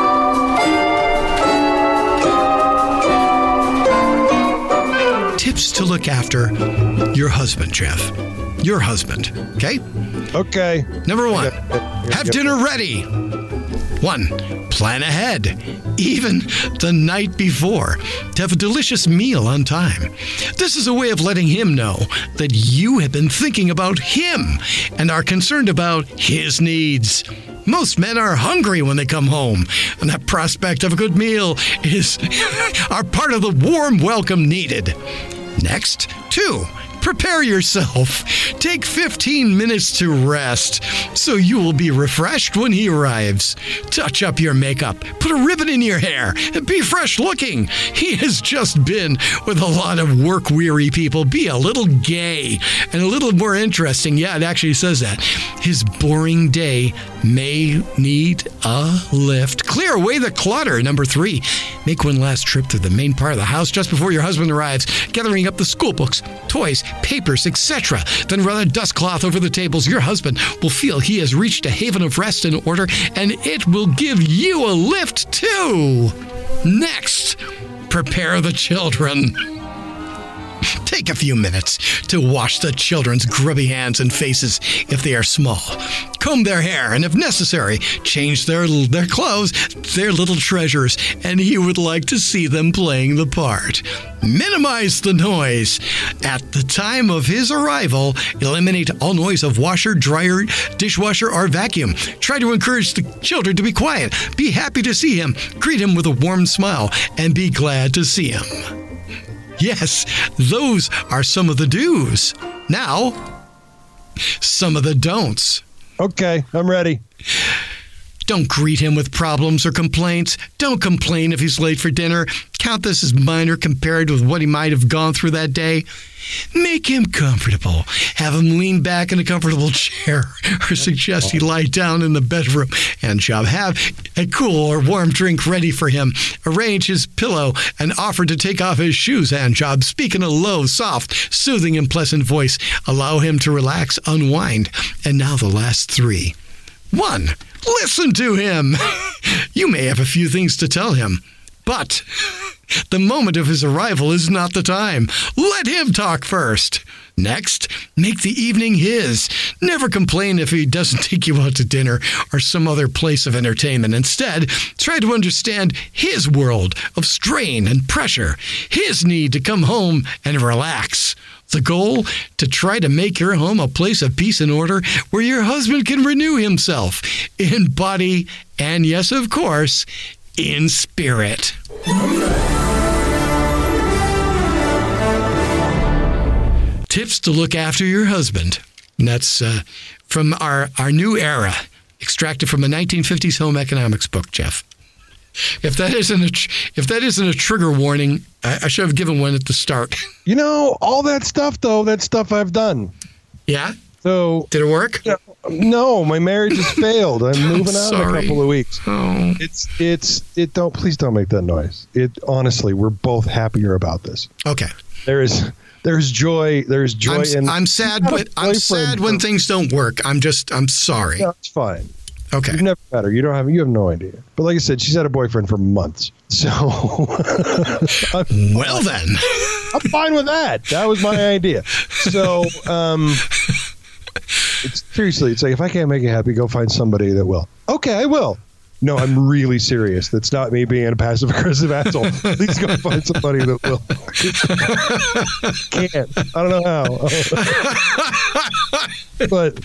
S2: Tips to look after your husband, Jeff. Your husband, okay?
S3: Okay.
S2: Number one, have dinner ready. 1. Plan ahead, even the night before, to have a delicious meal on time. This is a way of letting him know that you have been thinking about him and are concerned about his needs. Most men are hungry when they come home, and that prospect of a good meal is are part of the warm welcome needed. Next, 2. Prepare yourself. Take 15 minutes to rest so you will be refreshed when he arrives. Touch up your makeup, put a ribbon in your hair, and be fresh looking. He has just been with a lot of work-weary people. Be a little gay and a little more interesting. Yeah, it actually says that. His boring day may need a lift. Clear away the clutter. Number 3, make one last trip through the main part of the house just before your husband arrives, gathering up the school books, toys, papers, etc. Then run a dust cloth over the tables. Your husband will feel he has reached a haven of rest and order, and it will give you a lift too. Next, prepare the children. Take a few minutes to wash the children's grubby hands and faces if they are small. Comb their hair, and if necessary, change their clothes. They're little treasures, and he would like to see them playing the part. Minimize the noise. At the time of his arrival, eliminate all noise of washer, dryer, dishwasher, or vacuum. Try to encourage the children to be quiet. Be happy to see him. Greet him with a warm smile, and be glad to see him. Yes, those are some of the do's. Now, some of the don'ts.
S3: Okay, I'm ready.
S2: Don't greet him with problems or complaints. Don't complain if he's late for dinner. Count this as minor compared with what he might have gone through that day. Make him comfortable. Have him lean back in a comfortable chair or suggest he lie down in the bedroom and job. Have a cool or warm drink ready for him. Arrange his pillow and offer to take off his shoes and job. Speak in a low, soft, soothing, and pleasant voice. Allow him to relax, unwind. And now the last 3. 1. Listen to him. You may have a few things to tell him, but the moment of his arrival is not the time. Let him talk first. Next, make the evening his. Never complain if he doesn't take you out to dinner or some other place of entertainment. Instead, try to understand his world of strain and pressure, his need to come home and relax. The goal, to try to make your home a place of peace and order where your husband can renew himself in body and, yes, of course, in spirit. Tips to look after your husband. And that's from our new era, extracted from a 1950s home economics book, Jeff. If that isn't a trigger warning, I should have given one at the start.
S3: You know, all that stuff, though, that stuff I've done.
S2: Yeah?
S3: So
S2: did it work?
S3: No, my marriage has failed. I'm moving out in a couple of weeks.
S2: Oh.
S3: Please don't make that noise. Honestly, we're both happier about this.
S2: Okay.
S3: There's joy. There's joy.
S2: I'm sad when things don't work. I'm sorry.
S3: No, it's fine.
S2: Okay.
S3: You've never met her. You have no idea. But like I said, she's had a boyfriend for months. So
S2: well then.
S3: I'm fine with that. That was my idea. So it's like, if I can't make you happy, go find somebody that will. Okay, I will. No, I'm really serious. That's not me being a passive aggressive asshole. Please go find somebody that will. Can't. I don't know how. But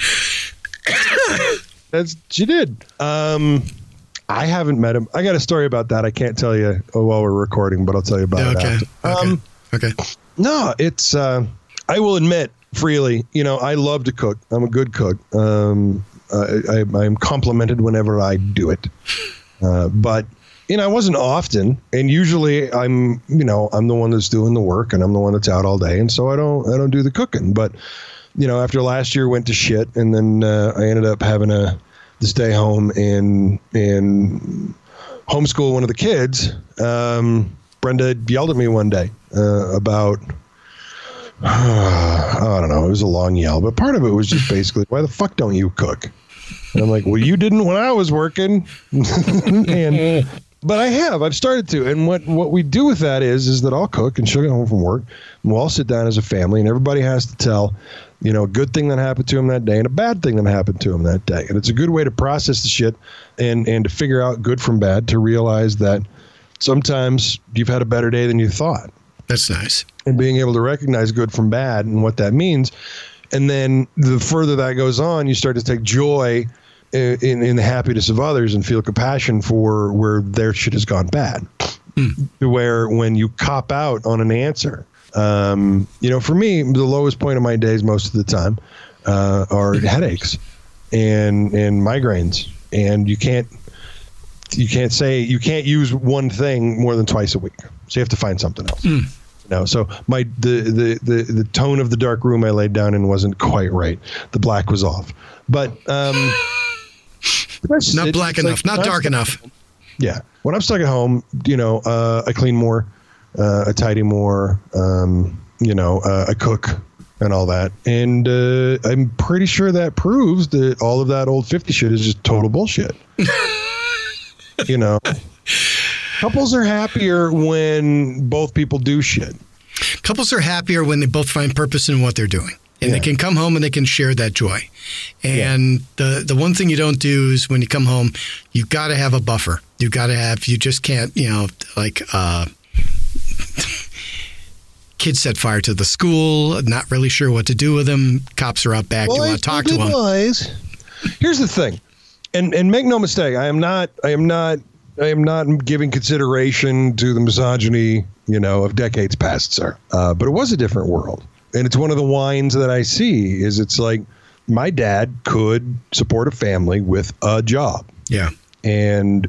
S3: she did. I haven't met him. I got a story about that. I can't tell you while we're recording, but I'll tell you about it after.
S2: Okay.
S3: No, it's. I will admit freely. I love to cook. I'm a good cook. I'm complimented whenever I do it, but I wasn't often. And usually, I'm the one that's doing the work, and I'm the one that's out all day, and so I don't do the cooking. But after last year went to shit, and then I ended up having to stay home and homeschool one of the kids. Brenda yelled at me one day about, I don't know, it was a long yell, but part of it was just basically, why the fuck don't you cook? And I'm like, well, you didn't when I was working. And But I've started to. And what we do with that is that I'll cook and she'll get home from work and we'll all sit down as a family and everybody has to tell, a good thing that happened to him that day and a bad thing that happened to him that day. And it's a good way to process the shit and to figure out good from bad, to realize that sometimes you've had a better day than you thought.
S2: That's nice.
S3: And being able to recognize good from bad and what that means. And then the further that goes on, you start to take joy in the happiness of others and feel compassion for where their shit has gone bad. To where when you cop out on an answer, for me, the lowest point of my days most of the time are headaches and migraines. And you can't use one thing more than twice a week. So you have to find something else. So the tone of the dark room I laid down in wasn't quite right. The black was off, but
S2: not black enough, not dark enough.
S3: Yeah, when I'm stuck at home, I clean more, I tidy more, I cook and all that, and I'm pretty sure that proves that all of that old 50 shit is just total bullshit. Couples are happier when both people do shit.
S2: Couples are happier when they both find purpose in what they're doing. And they can come home and they can share that joy. And the one thing you don't do is when you come home, you've got to have a buffer. You just can't, kids set fire to the school, not really sure what to do with them. Cops are out back. You want to talk to them.
S3: Here's the thing. And make no mistake, I am not giving consideration to the misogyny, of decades past, sir. But it was a different world. And it's one of the whines that I see is it's like my dad could support a family with a job.
S2: Yeah.
S3: And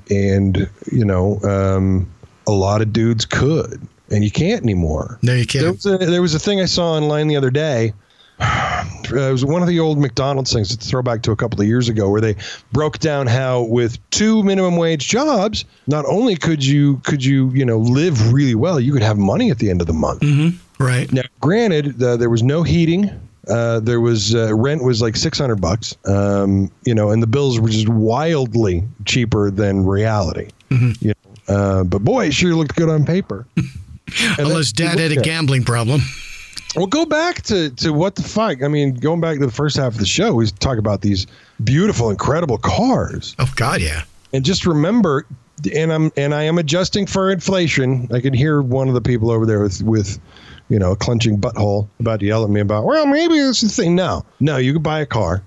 S3: a lot of dudes could, and you can't anymore.
S2: No, you can't.
S3: There was a thing I saw online the other day. It was one of the old McDonald's things, to throw back to a couple of years ago, where they broke down how with 2 minimum wage jobs, not only could you live really well, you could have money at the end of the month.
S2: Mm-hmm. Right.
S3: Now, granted, there was no heating. There was rent was like $600, and the bills were just wildly cheaper than reality. Mm-hmm. But boy, it sure looked good on paper.
S2: Unless Dad had a gambling problem.
S3: Well, go back to what the fuck. I mean, going back to the first half of the show, we talk about these beautiful, incredible cars.
S2: Oh God, yeah.
S3: And just remember, and I am adjusting for inflation. I can hear one of the people over there with a clenching butthole about to yell at me about, well, maybe it's the thing. No, you could buy a car.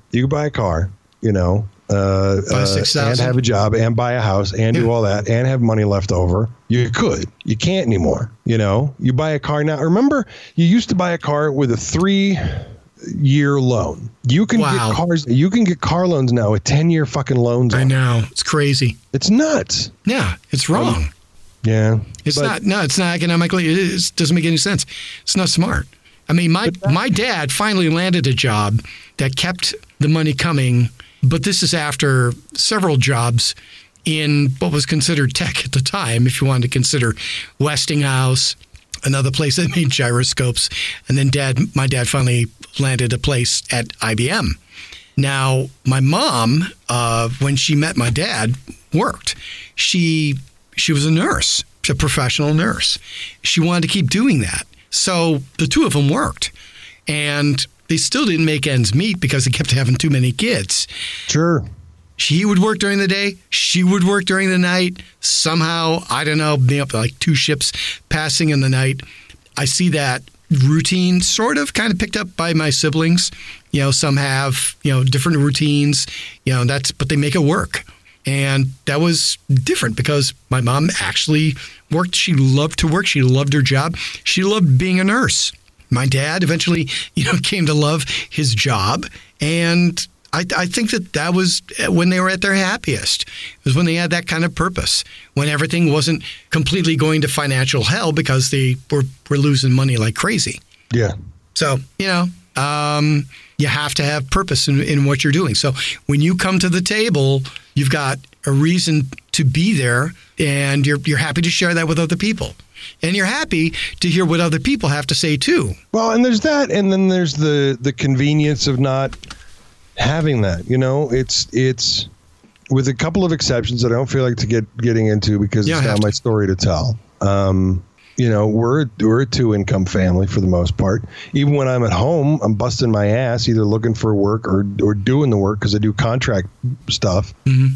S3: Buy 6,000 and have a job and buy a house and do all that and have money left over. You could. You can't anymore. You buy a car now. Remember, you used to buy a car with a 3-year loan. You can get cars. You can get car loans now with 10-year fucking loans.
S2: I know. It's crazy.
S3: It's nuts.
S2: Yeah, it's wrong.
S3: Yeah.
S2: It's not economically. It doesn't make any sense. It's not smart. I mean, my dad finally landed a job that kept the money coming. But this is after several jobs in what was considered tech at the time, if you wanted to consider Westinghouse, another place that made gyroscopes. And then my dad finally landed a place at IBM. Now, my mom, when she met my dad, worked. She was a nurse, a professional nurse. She wanted to keep doing that. So the two of them worked. And they still didn't make ends meet because they kept having too many kids.
S3: Sure.
S2: He would work during the day. She would work during the night. Somehow, I don't know, like 2 ships passing in the night. I see that routine sort of kind of picked up by my siblings. Some have, different routines, but they make it work. And that was different because my mom actually worked. She loved to work. She loved her job. She loved being a nurse. My dad eventually, came to love his job. And I think that was when they were at their happiest. It was when they had that kind of purpose, when everything wasn't completely going to financial hell because they were losing money like crazy.
S3: Yeah.
S2: So, you have to have purpose in what you're doing. So when you come to the table, you've got a reason to be there, and you're happy to share that with other people. And you're happy to hear what other people have to say, too.
S3: Well, and there's that. And then there's the convenience of not having that. with a couple of exceptions that I don't feel like getting into because it's not my story to tell. We're a 2-income family for the most part. Even when I'm at home, I'm busting my ass either looking for work or doing the work because I do contract stuff. Mm-hmm.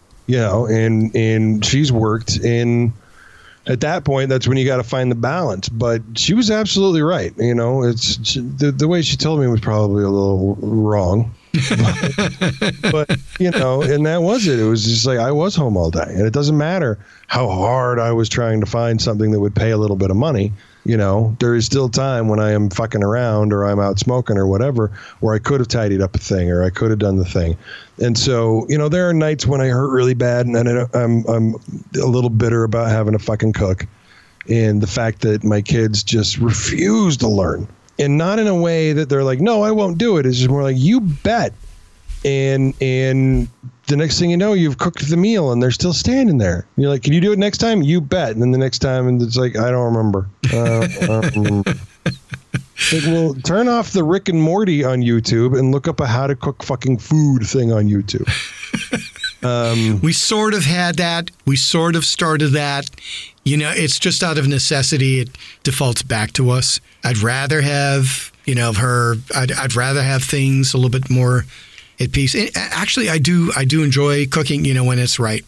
S3: And she's worked in. At that point, that's when you got to find the balance. But she was absolutely right. It's the way she told me was probably a little wrong. but and that was it. It was just like I was home all day, and it doesn't matter how hard I was trying to find something that would pay a little bit of money. There is still time when I am fucking around or I'm out smoking or whatever, where I could have tidied up a thing or I could have done the thing. And so, there are nights when I hurt really bad and I'm a little bitter about having to fucking cook, and the fact that my kids just refuse to learn. And not in a way that they're like, no, I won't do it. It's just more like, you bet. And the next thing you know, you've cooked the meal and they're still standing there. And you're like, can you do it next time? You bet. And then the next time, and it's like, I don't remember. Like, well, turn off the Rick and Morty on YouTube and look up a how to cook fucking food thing on YouTube.
S2: We sort of had that. We sort of started that. It's just out of necessity. It defaults back to us. I'd rather have, I'd rather have things a little bit more at peace. Actually, I do enjoy cooking, when it's right.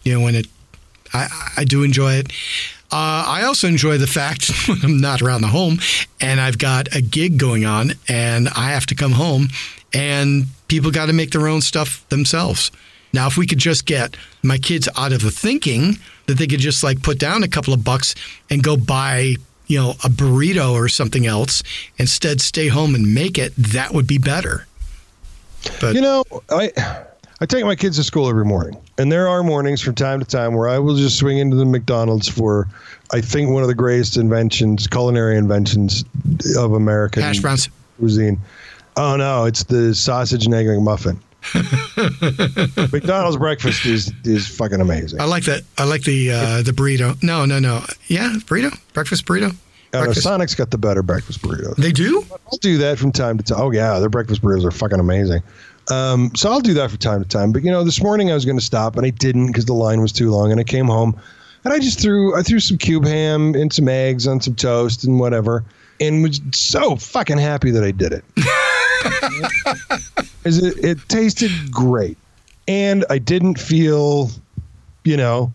S2: I do enjoy it. I also enjoy the fact when I'm not around the home and I've got a gig going on and I have to come home and people got to make their own stuff themselves. Now, if we could just get my kids out of the thinking that they could just like put down a couple of bucks and go buy, a burrito or something else, instead stay home and make it, that would be better. But I take my kids to school every morning, and there are mornings from time to time where I will just swing into the McDonald's for, I think, one of the greatest culinary inventions of American hash browns
S3: cuisine. Oh no, it's the sausage and egg McMuffin. McDonald's breakfast is fucking amazing.
S2: I like that. I like the burrito. No. Yeah, burrito, breakfast burrito.
S3: Sonic's got the better breakfast burritos.
S2: They do?
S3: I'll do that from time to time. Oh yeah, their breakfast burritos are fucking amazing. So I'll do that from time to time. But this morning I was going to stop and I didn't because the line was too long. And I came home and I threw some cube ham and some eggs on some toast and whatever, and was so fucking happy that I did it. It tasted great, and I didn't feel, for 2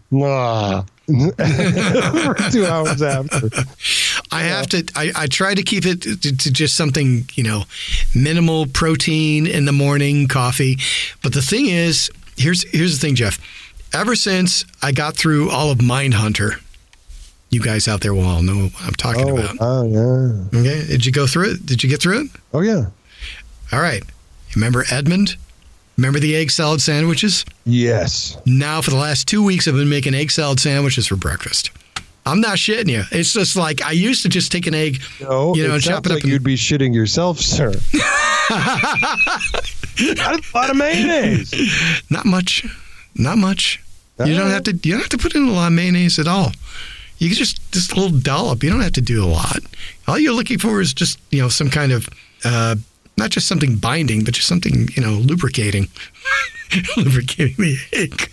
S3: hours after.
S2: I try to keep it to just something, minimal protein in the morning, coffee. But the thing is, here's the thing, Jeff. Ever since I got through all of Mindhunter, you guys out there will all know what I'm talking about.
S3: Oh, yeah.
S2: Okay. Did you go through it? Did you get through it?
S3: Oh, yeah.
S2: All right. Remember Edmund? Remember the egg salad sandwiches?
S3: Yes.
S2: Now, for the last 2 weeks, I've been making egg salad sandwiches for breakfast. I'm not shitting you. It's just like I used to just take an egg, and chop it up.
S3: You'd be shitting yourself, sir. That's a lot of mayonnaise.
S2: Not much. You don't have to put in a lot of mayonnaise at all. You can just a little dollop. You don't have to do a lot. All you're looking for is just some kind of not just something binding, but just something lubricating, lubricating the egg.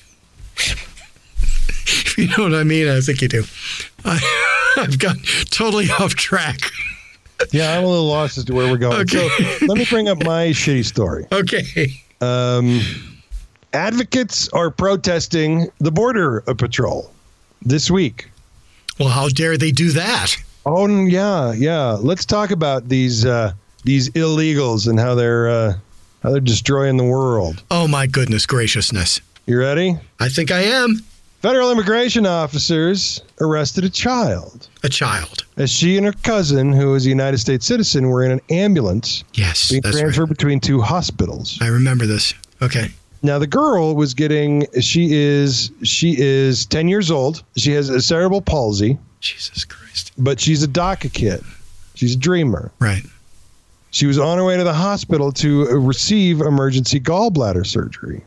S2: If you know what I mean, I think you do. I've got totally off track.
S3: Yeah, I'm a little lost as to where we're going.
S2: Okay.
S3: So let me bring up my shitty story.
S2: Okay.
S3: Advocates are protesting the Border Patrol this week.
S2: Well, how dare they do that?
S3: Oh, yeah. Let's talk about these illegals and how they're destroying the world.
S2: Oh, my goodness graciousness.
S3: You ready?
S2: I think I am.
S3: Federal immigration officers arrested a child. As she and her cousin, who is a United States citizen, were in an ambulance.
S2: Yes,
S3: being transferred between two hospitals.
S2: I remember this. Okay.
S3: Now, the girl was she is 10 years old. She has a cerebral palsy.
S2: Jesus Christ.
S3: But she's a DACA kid. She's a dreamer.
S2: Right.
S3: She was on her way to the hospital to receive emergency gallbladder surgery.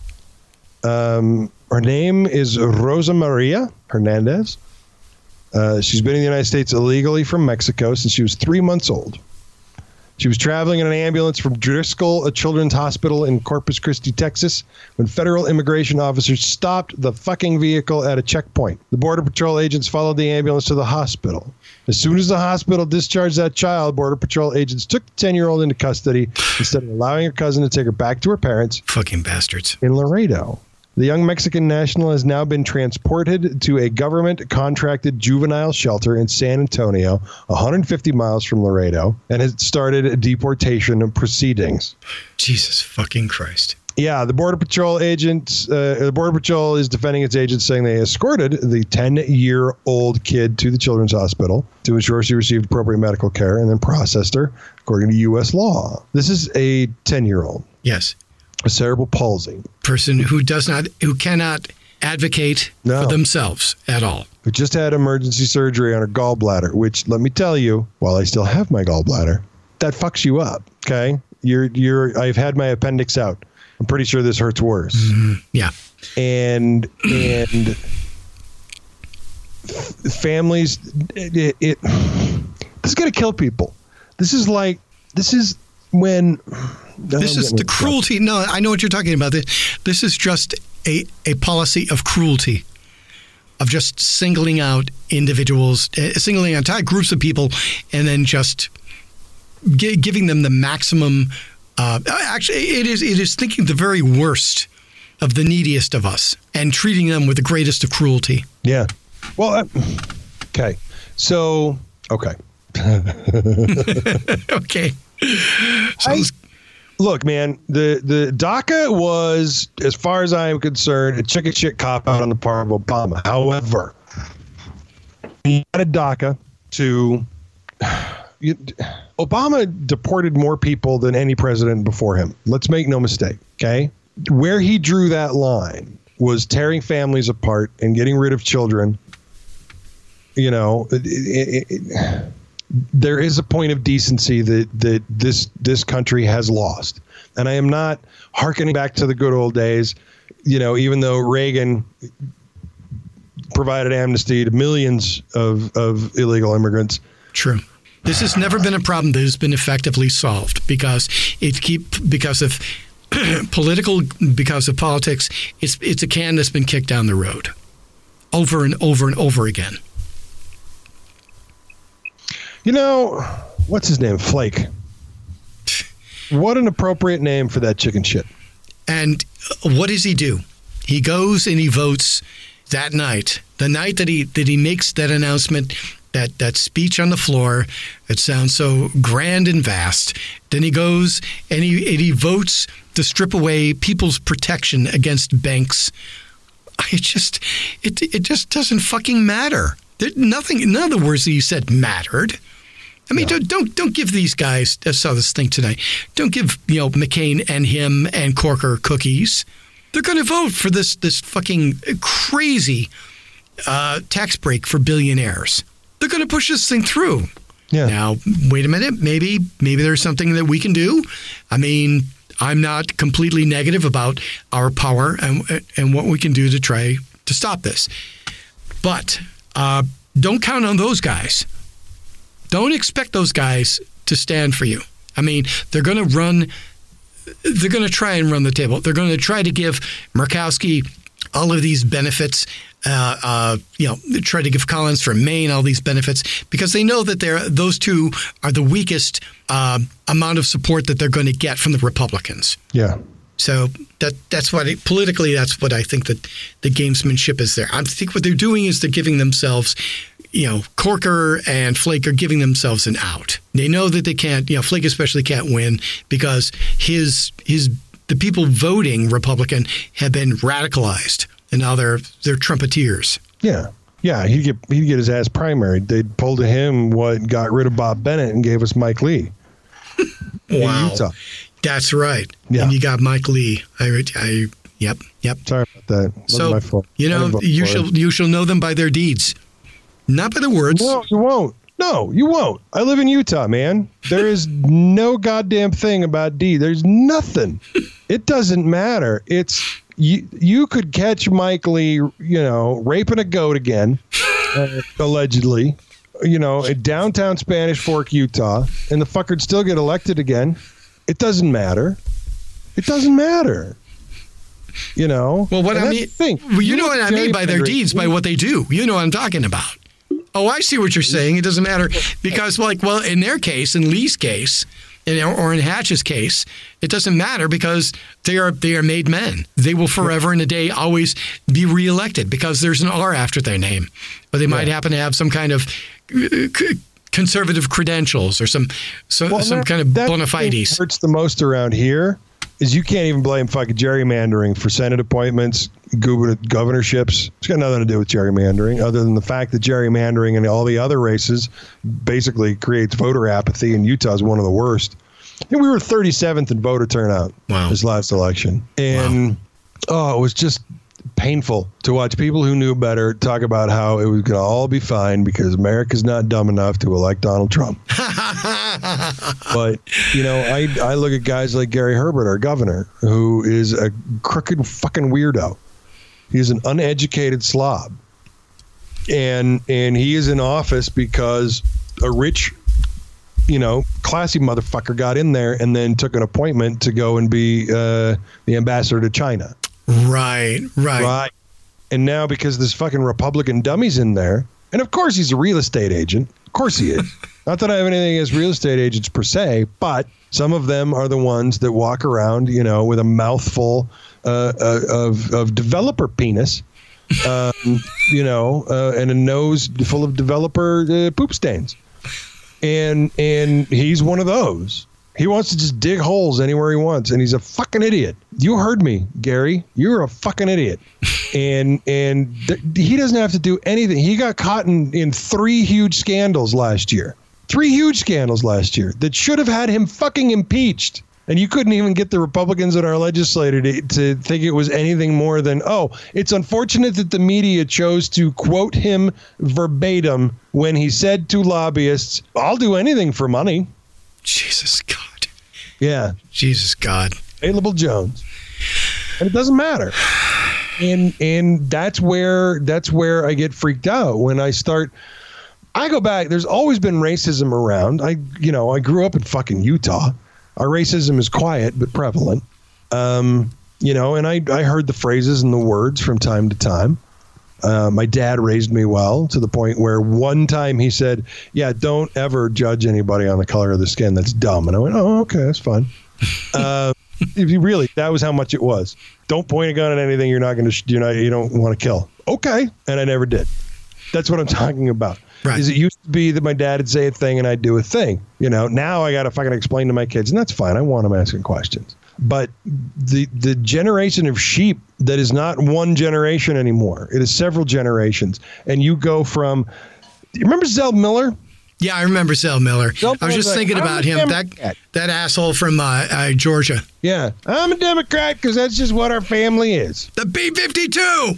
S3: Her name is Rosa Maria Hernandez. She's been in the United States illegally from Mexico since she was 3 months old. She was traveling in an ambulance from Driscoll, a children's hospital in Corpus Christi, Texas, when federal immigration officers stopped the fucking vehicle at a checkpoint. The Border Patrol agents followed the ambulance to the hospital. As soon as the hospital discharged that child, Border Patrol agents took the 10-year-old into custody instead of allowing her cousin to take her back to her parents.
S2: Fucking bastards.
S3: In Laredo. The young Mexican national has now been transported to a government-contracted juvenile shelter in San Antonio, 150 miles from Laredo, and has started deportation proceedings.
S2: Jesus fucking Christ.
S3: Yeah, the Border Patrol agents, the Border Patrol is defending its agents, saying they escorted the 10-year-old kid to the children's hospital to ensure she received appropriate medical care and then processed her according to U.S. law. This is a 10-year-old.
S2: Yes.
S3: A cerebral palsy.
S2: Person who cannot advocate for themselves at all.
S3: Who just had emergency surgery on her gallbladder, which, let me tell you, while I still have my gallbladder, that fucks you up, okay? I've had my appendix out. I'm pretty sure this hurts worse.
S2: Mm-hmm. Yeah.
S3: And families, this is going to kill people. This is when...
S2: This is the cruelty. No, I know what you're talking about. This is just a policy of cruelty, of just singling out individuals, singling out entire groups of people, and then just giving them the maximum. Actually, it is thinking the very worst of the neediest of us and treating them with the greatest of cruelty.
S3: Yeah. Well, okay. So, okay.
S2: Okay.
S3: Look, man, the DACA was, as far as I am concerned, a chicken shit cop-out on the part of Obama. However, he added DACA to... Obama deported more people than any president before him. Let's make no mistake, okay? Where he drew that line was tearing families apart and getting rid of children. You know... there is a point of decency that this country has lost. And I am not hearkening back to the good old days, you know, even though Reagan provided amnesty to millions of illegal immigrants.
S2: True. This has never been a problem that has been effectively solved because of politics. It's a can that's been kicked down the road over and over and over again.
S3: You know, what's his name? Flake. What an appropriate name for that chicken shit.
S2: And what does he do? He goes and he votes that night, the night that he makes that announcement, that speech on the floor. It sounds so grand and vast. Then he goes and he votes to strip away people's protection against banks. It just doesn't fucking matter. None of the words that you said mattered. I mean, don't give these guys. I saw this thing tonight. Don't give McCain and him and Corker cookies. They're going to vote for this fucking crazy tax break for billionaires. They're going to push this thing through.
S3: Yeah.
S2: Now, wait a minute. Maybe there's something that we can do. I mean, I'm not completely negative about our power and what we can do to try to stop this, but. Don't count on those guys. Don't expect those guys to stand for you. I mean, they're going to try and run the table. They're going to try to give Murkowski all of these benefits, try to give Collins from Maine all these benefits because they know that those two are the weakest amount of support that they're going to get from the Republicans.
S3: Yeah.
S2: So that's what politically, that's what I think that the gamesmanship is there. I think what they're doing is they're giving themselves, Corker and Flake are giving themselves an out. They know that they can't, Flake especially can't win because the people voting Republican have been radicalized and now they're trumpeteers.
S3: Yeah. Yeah, he'd get his ass primaried. They pulled to him what got rid of Bob Bennett and gave us Mike Lee.
S2: Wow.
S3: In Utah.
S2: That's right.
S3: Yeah.
S2: And you got Mike Lee. Yep.
S3: Sorry about that.
S2: So,
S3: my fault.
S2: You shall know them by their deeds, not by the words.
S3: No, you won't. No, you won't. I live in Utah, man. There is no goddamn thing about deed. There's nothing. It doesn't matter. It's you could catch Mike Lee, raping a goat again, allegedly. in downtown Spanish Fork, Utah, and the fucker'd still get elected again. It doesn't matter. It doesn't matter. Well,
S2: what I mean, you know what I mean by their deeds, by what they do. You know what I'm talking about. Oh, I see what you're saying. It doesn't matter because, in their case, in Lee's case, or in Hatch's case, it doesn't matter because they are made men. They will forever and a day always be reelected because there's an R after their name, but they might happen to have some kind of conservative credentials or some kind of bona fides.
S3: What hurts the most around here is you can't even blame fucking gerrymandering for Senate appointments, governorships. It's got nothing to do with gerrymandering other than the fact that gerrymandering and all the other races basically creates voter apathy, and Utah is one of the worst. And we were 37th in voter turnout this last election. And, it was just painful to watch people who knew better talk about how it was going to all be fine because America's not dumb enough to elect Donald Trump. But, I look at guys like Gary Herbert, our governor, who is a crooked fucking weirdo. He's an uneducated slob. And he is in office because a rich, classy motherfucker got in there and then took an appointment to go and be the ambassador to China.
S2: Right.
S3: And now because this fucking Republican dummy's in there, and of course he's a real estate agent. Of course he is. Not that I have anything against real estate agents per se, but some of them are the ones that walk around, with a mouthful of developer penis, and a nose full of developer poop stains. And he's one of those. He wants to just dig holes anywhere he wants, and he's a fucking idiot. You heard me, Gary. You're a fucking idiot. And he doesn't have to do anything. He got caught in 3 huge scandals last year. 3 huge scandals last year that should have had him fucking impeached. And you couldn't even get the Republicans in our legislature to think it was anything more than, it's unfortunate that the media chose to quote him verbatim when he said to lobbyists, I'll do anything for money.
S2: Jesus God.
S3: Yeah.
S2: Jesus God.
S3: Available Jones. And it doesn't matter. And that's where I get freaked out when I go back. There's always been racism around. I grew up in fucking Utah. Our racism is quiet but prevalent. And I heard the phrases and the words from time to time. My dad raised me well to the point where one time he said, yeah, don't ever judge anybody on the color of the skin. That's dumb. And I went, oh, okay, that's fine. Really, that was how much it was. Don't point a gun at anything you don't want to kill. Okay. And I never did. That's what I'm talking about. Right. Is it used to be that my dad would say a thing and I'd do a thing. Now I got to fucking explain to my kids, and that's fine. I want them asking questions. But the generation of sheep that is not one generation anymore. It is several generations. And you go from, you remember Zell Miller?
S2: Yeah, I remember Zell Miller. I was just thinking about him, that asshole from Georgia.
S3: Yeah, I'm a Democrat because that's just what our family is.
S2: The B-52.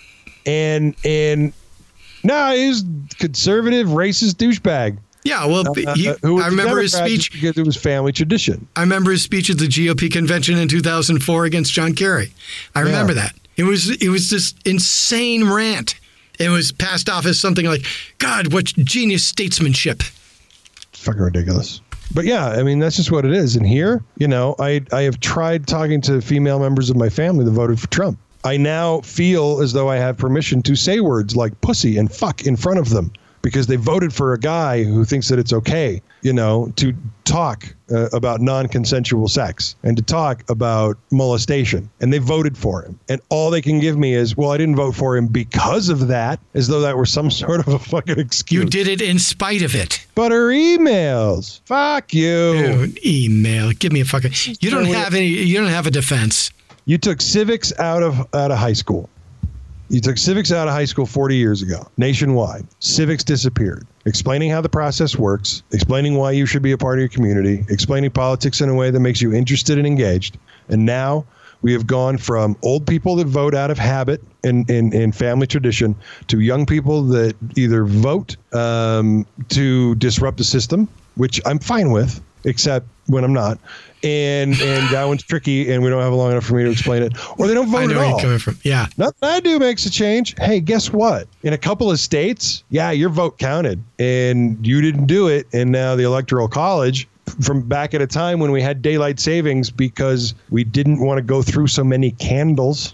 S3: And no, he's conservative, racist douchebag.
S2: Yeah, well, I remember his speech
S3: because it was family tradition.
S2: I remember his speech at the GOP convention in 2004 against John Kerry. I remember that. It was this insane rant. It was passed off as something like, God, what genius statesmanship.
S3: Fucking ridiculous. But yeah, I mean, that's just what it is. And here, I have tried talking to female members of my family that voted for Trump. I now feel as though I have permission to say words like pussy and fuck in front of them because they voted for a guy who thinks that it's okay, to talk about non-consensual sex and to talk about molestation. And they voted for him. And all they can give me is, well, I didn't vote for him because of that, as though that were some sort of a fucking excuse.
S2: You did it in spite of it.
S3: But her emails. Fuck you.
S2: Dude, email. Give me a fucking... You don't have a defense.
S3: You took civics out of high school. You took civics out of high school 40 years ago, nationwide. Civics disappeared. Explaining how the process works, explaining why you should be a part of your community, explaining politics in a way that makes you interested and engaged. And now we have gone from old people that vote out of habit and family tradition to young people that either vote to disrupt the system, which I'm fine with, except when I'm not. And that one's tricky, and we don't have long enough for me to explain it. Or they don't vote
S2: I know
S3: at
S2: where
S3: all.
S2: you're coming from. Yeah.
S3: Nothing I do makes a change. Hey, guess what? In a couple of states, your vote counted, and you didn't do it. And now the Electoral College, from back at a time when we had daylight savings because we didn't want to go through so many candles.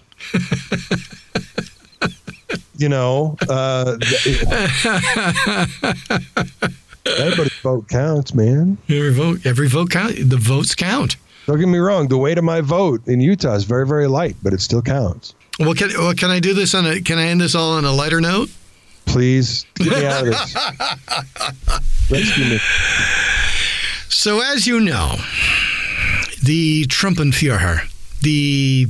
S3: Everybody's vote counts, man.
S2: Every vote counts. The votes count.
S3: Don't get me wrong. The weight of my vote in Utah is very, very light, but it still counts.
S2: Well, can I do this can I end this all on a lighter note?
S3: Please get me out of this. Rescue me.
S2: So, as you know, the Trumpenführer, the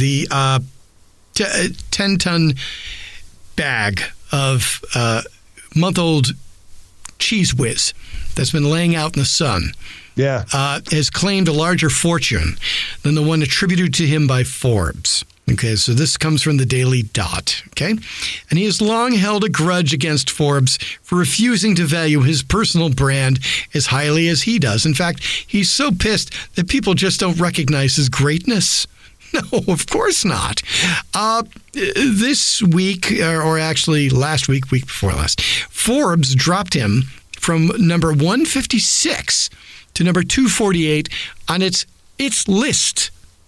S2: 10-ton bag of month-old Cheese Whiz that's been laying out in the sun has claimed a larger fortune than the one attributed to him by Forbes. Okay, so this comes from the Daily Dot, okay? And he has long held a grudge against Forbes for refusing to value his personal brand as highly as he does. In fact, he's so pissed that people just don't recognize his greatness. No, of course not. This week, or actually last week before last, Forbes dropped him from number 156 to number 248 on its list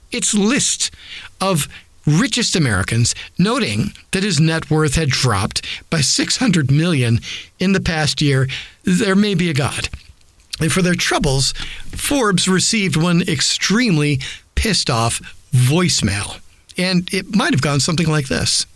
S2: of richest Americans, noting that his net worth had dropped by $600 million in the past year. There may be a God. And for their troubles, Forbes received one extremely pissed off voicemail. And it might have gone something like this.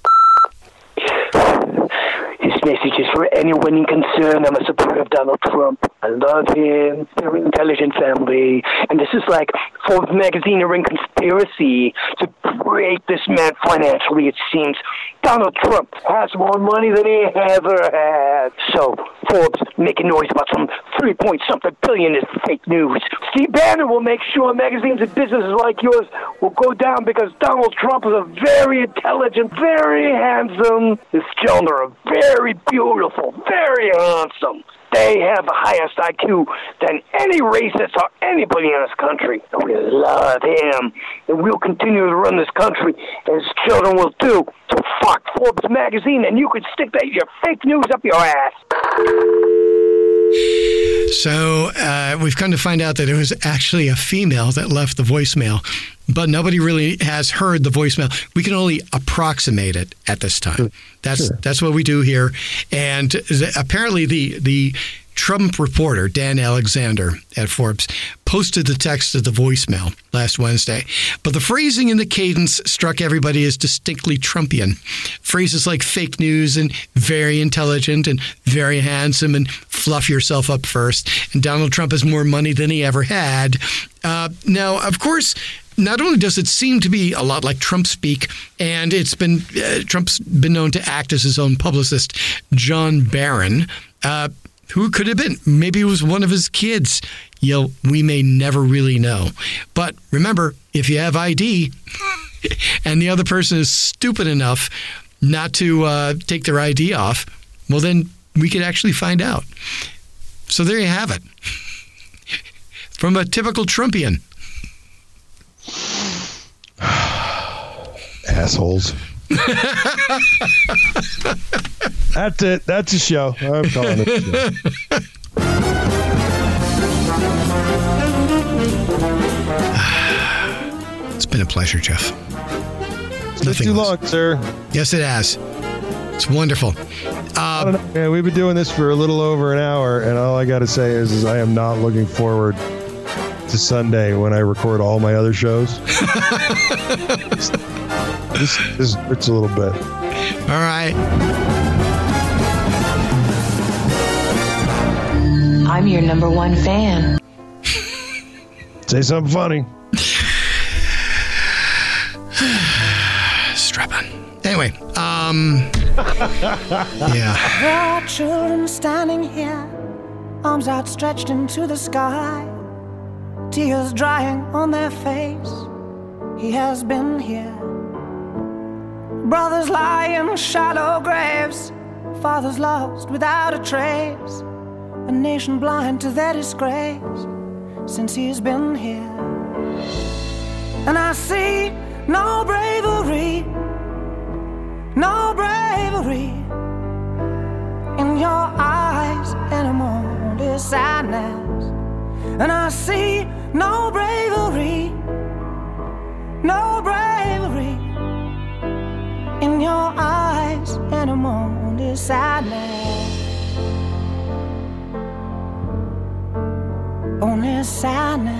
S6: This message is for anyone in concern. I'm a supporter of Donald Trump. I love him. Very intelligent family. And this is like Forbes magazine are in conspiracy to break this man financially, it seems. Donald Trump has more money than he ever had. So, Forbes making noise about some 3-point-something billion is fake news. Steve Bannon will make sure magazines and businesses like yours will go down because Donald Trump is a very intelligent, very handsome. His children are very beautiful, very handsome. They have the highest IQ than any racist or anybody in this country. And we love him. And we'll continue to run this country as children will do. So fuck Forbes magazine, and you can stick that your fake news up your ass.
S2: So we've come to find out that it was actually a female that left the voicemail, but nobody really has heard the voicemail. We can only approximate it at this time. That's what we do here. And apparently the Trump reporter, Dan Alexander at Forbes, posted the text of the voicemail last Wednesday. But the phrasing and the cadence struck everybody as distinctly Trumpian. Phrases like fake news and very intelligent and very handsome and fluff yourself up first. And Donald Trump has more money than he ever had. Now, of course, not only does it seem to be a lot like Trump speak, and it's been Trump's been known to act as his own publicist, John Barron. Who could have been? Maybe it was one of his kids. We may never really know. But remember, if you have ID and the other person is stupid enough not to take their ID off, well, then we could actually find out. So there you have it. From a typical Trumpian.
S3: Assholes. That's it. That's a show. I'm calling it a show.
S2: It's been a pleasure, Jeff.
S3: It's too long, sir.
S2: Yes, it has. It's wonderful.
S3: I don't know, man. We've been doing this for a little over an hour, and all I got to say is I am not looking forward to Sunday when I record all my other shows. This hurts a little bit.
S2: All right.
S9: I'm your number one fan.
S3: Say something funny.
S2: Strap on. Anyway, yeah.
S10: There are children standing here, arms outstretched into the sky, tears drying on their face. He has been here. Brothers lie in shallow graves, fathers lost without a trace, a nation blind to their disgrace. since he's been here. And I see no bravery, no bravery in your eyes anymore. There's sadness. And I see no bravery, no bravery in your eyes anymore. There's sadness. Only sadness.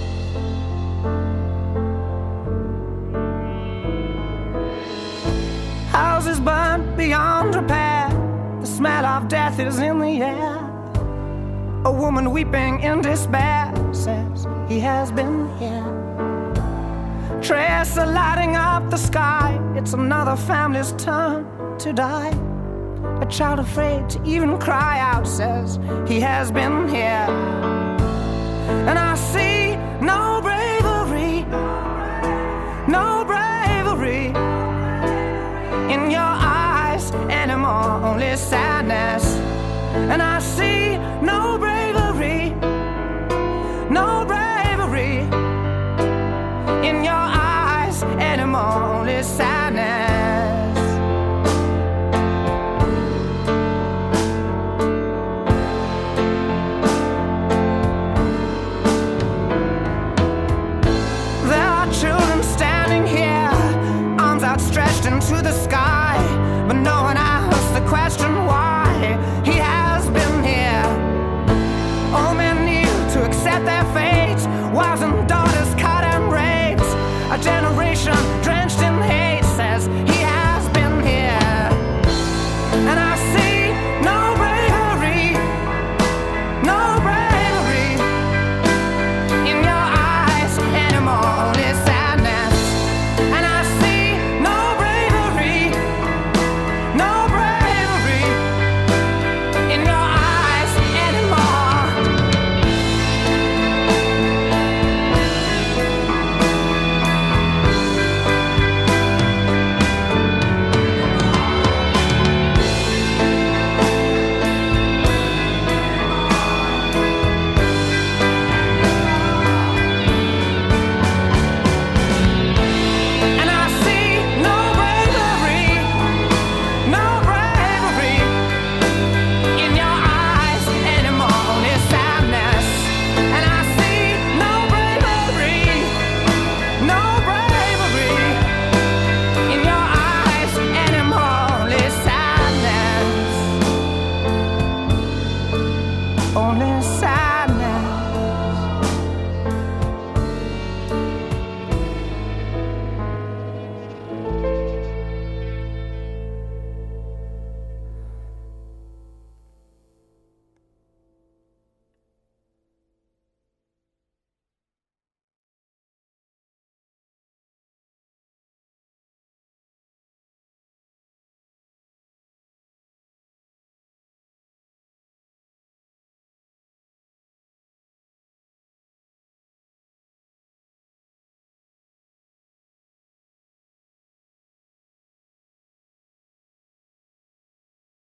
S10: Houses burnt beyond repair. The smell of death is in the air. A woman weeping in despair says he has been here. Trails are lighting up the sky. It's another family's turn to die. A child afraid to even cry out says he has been here. And I see no bravery, no bravery in your eyes anymore, only sadness. And I see no bravery, no bravery in your eyes anymore, only sadness.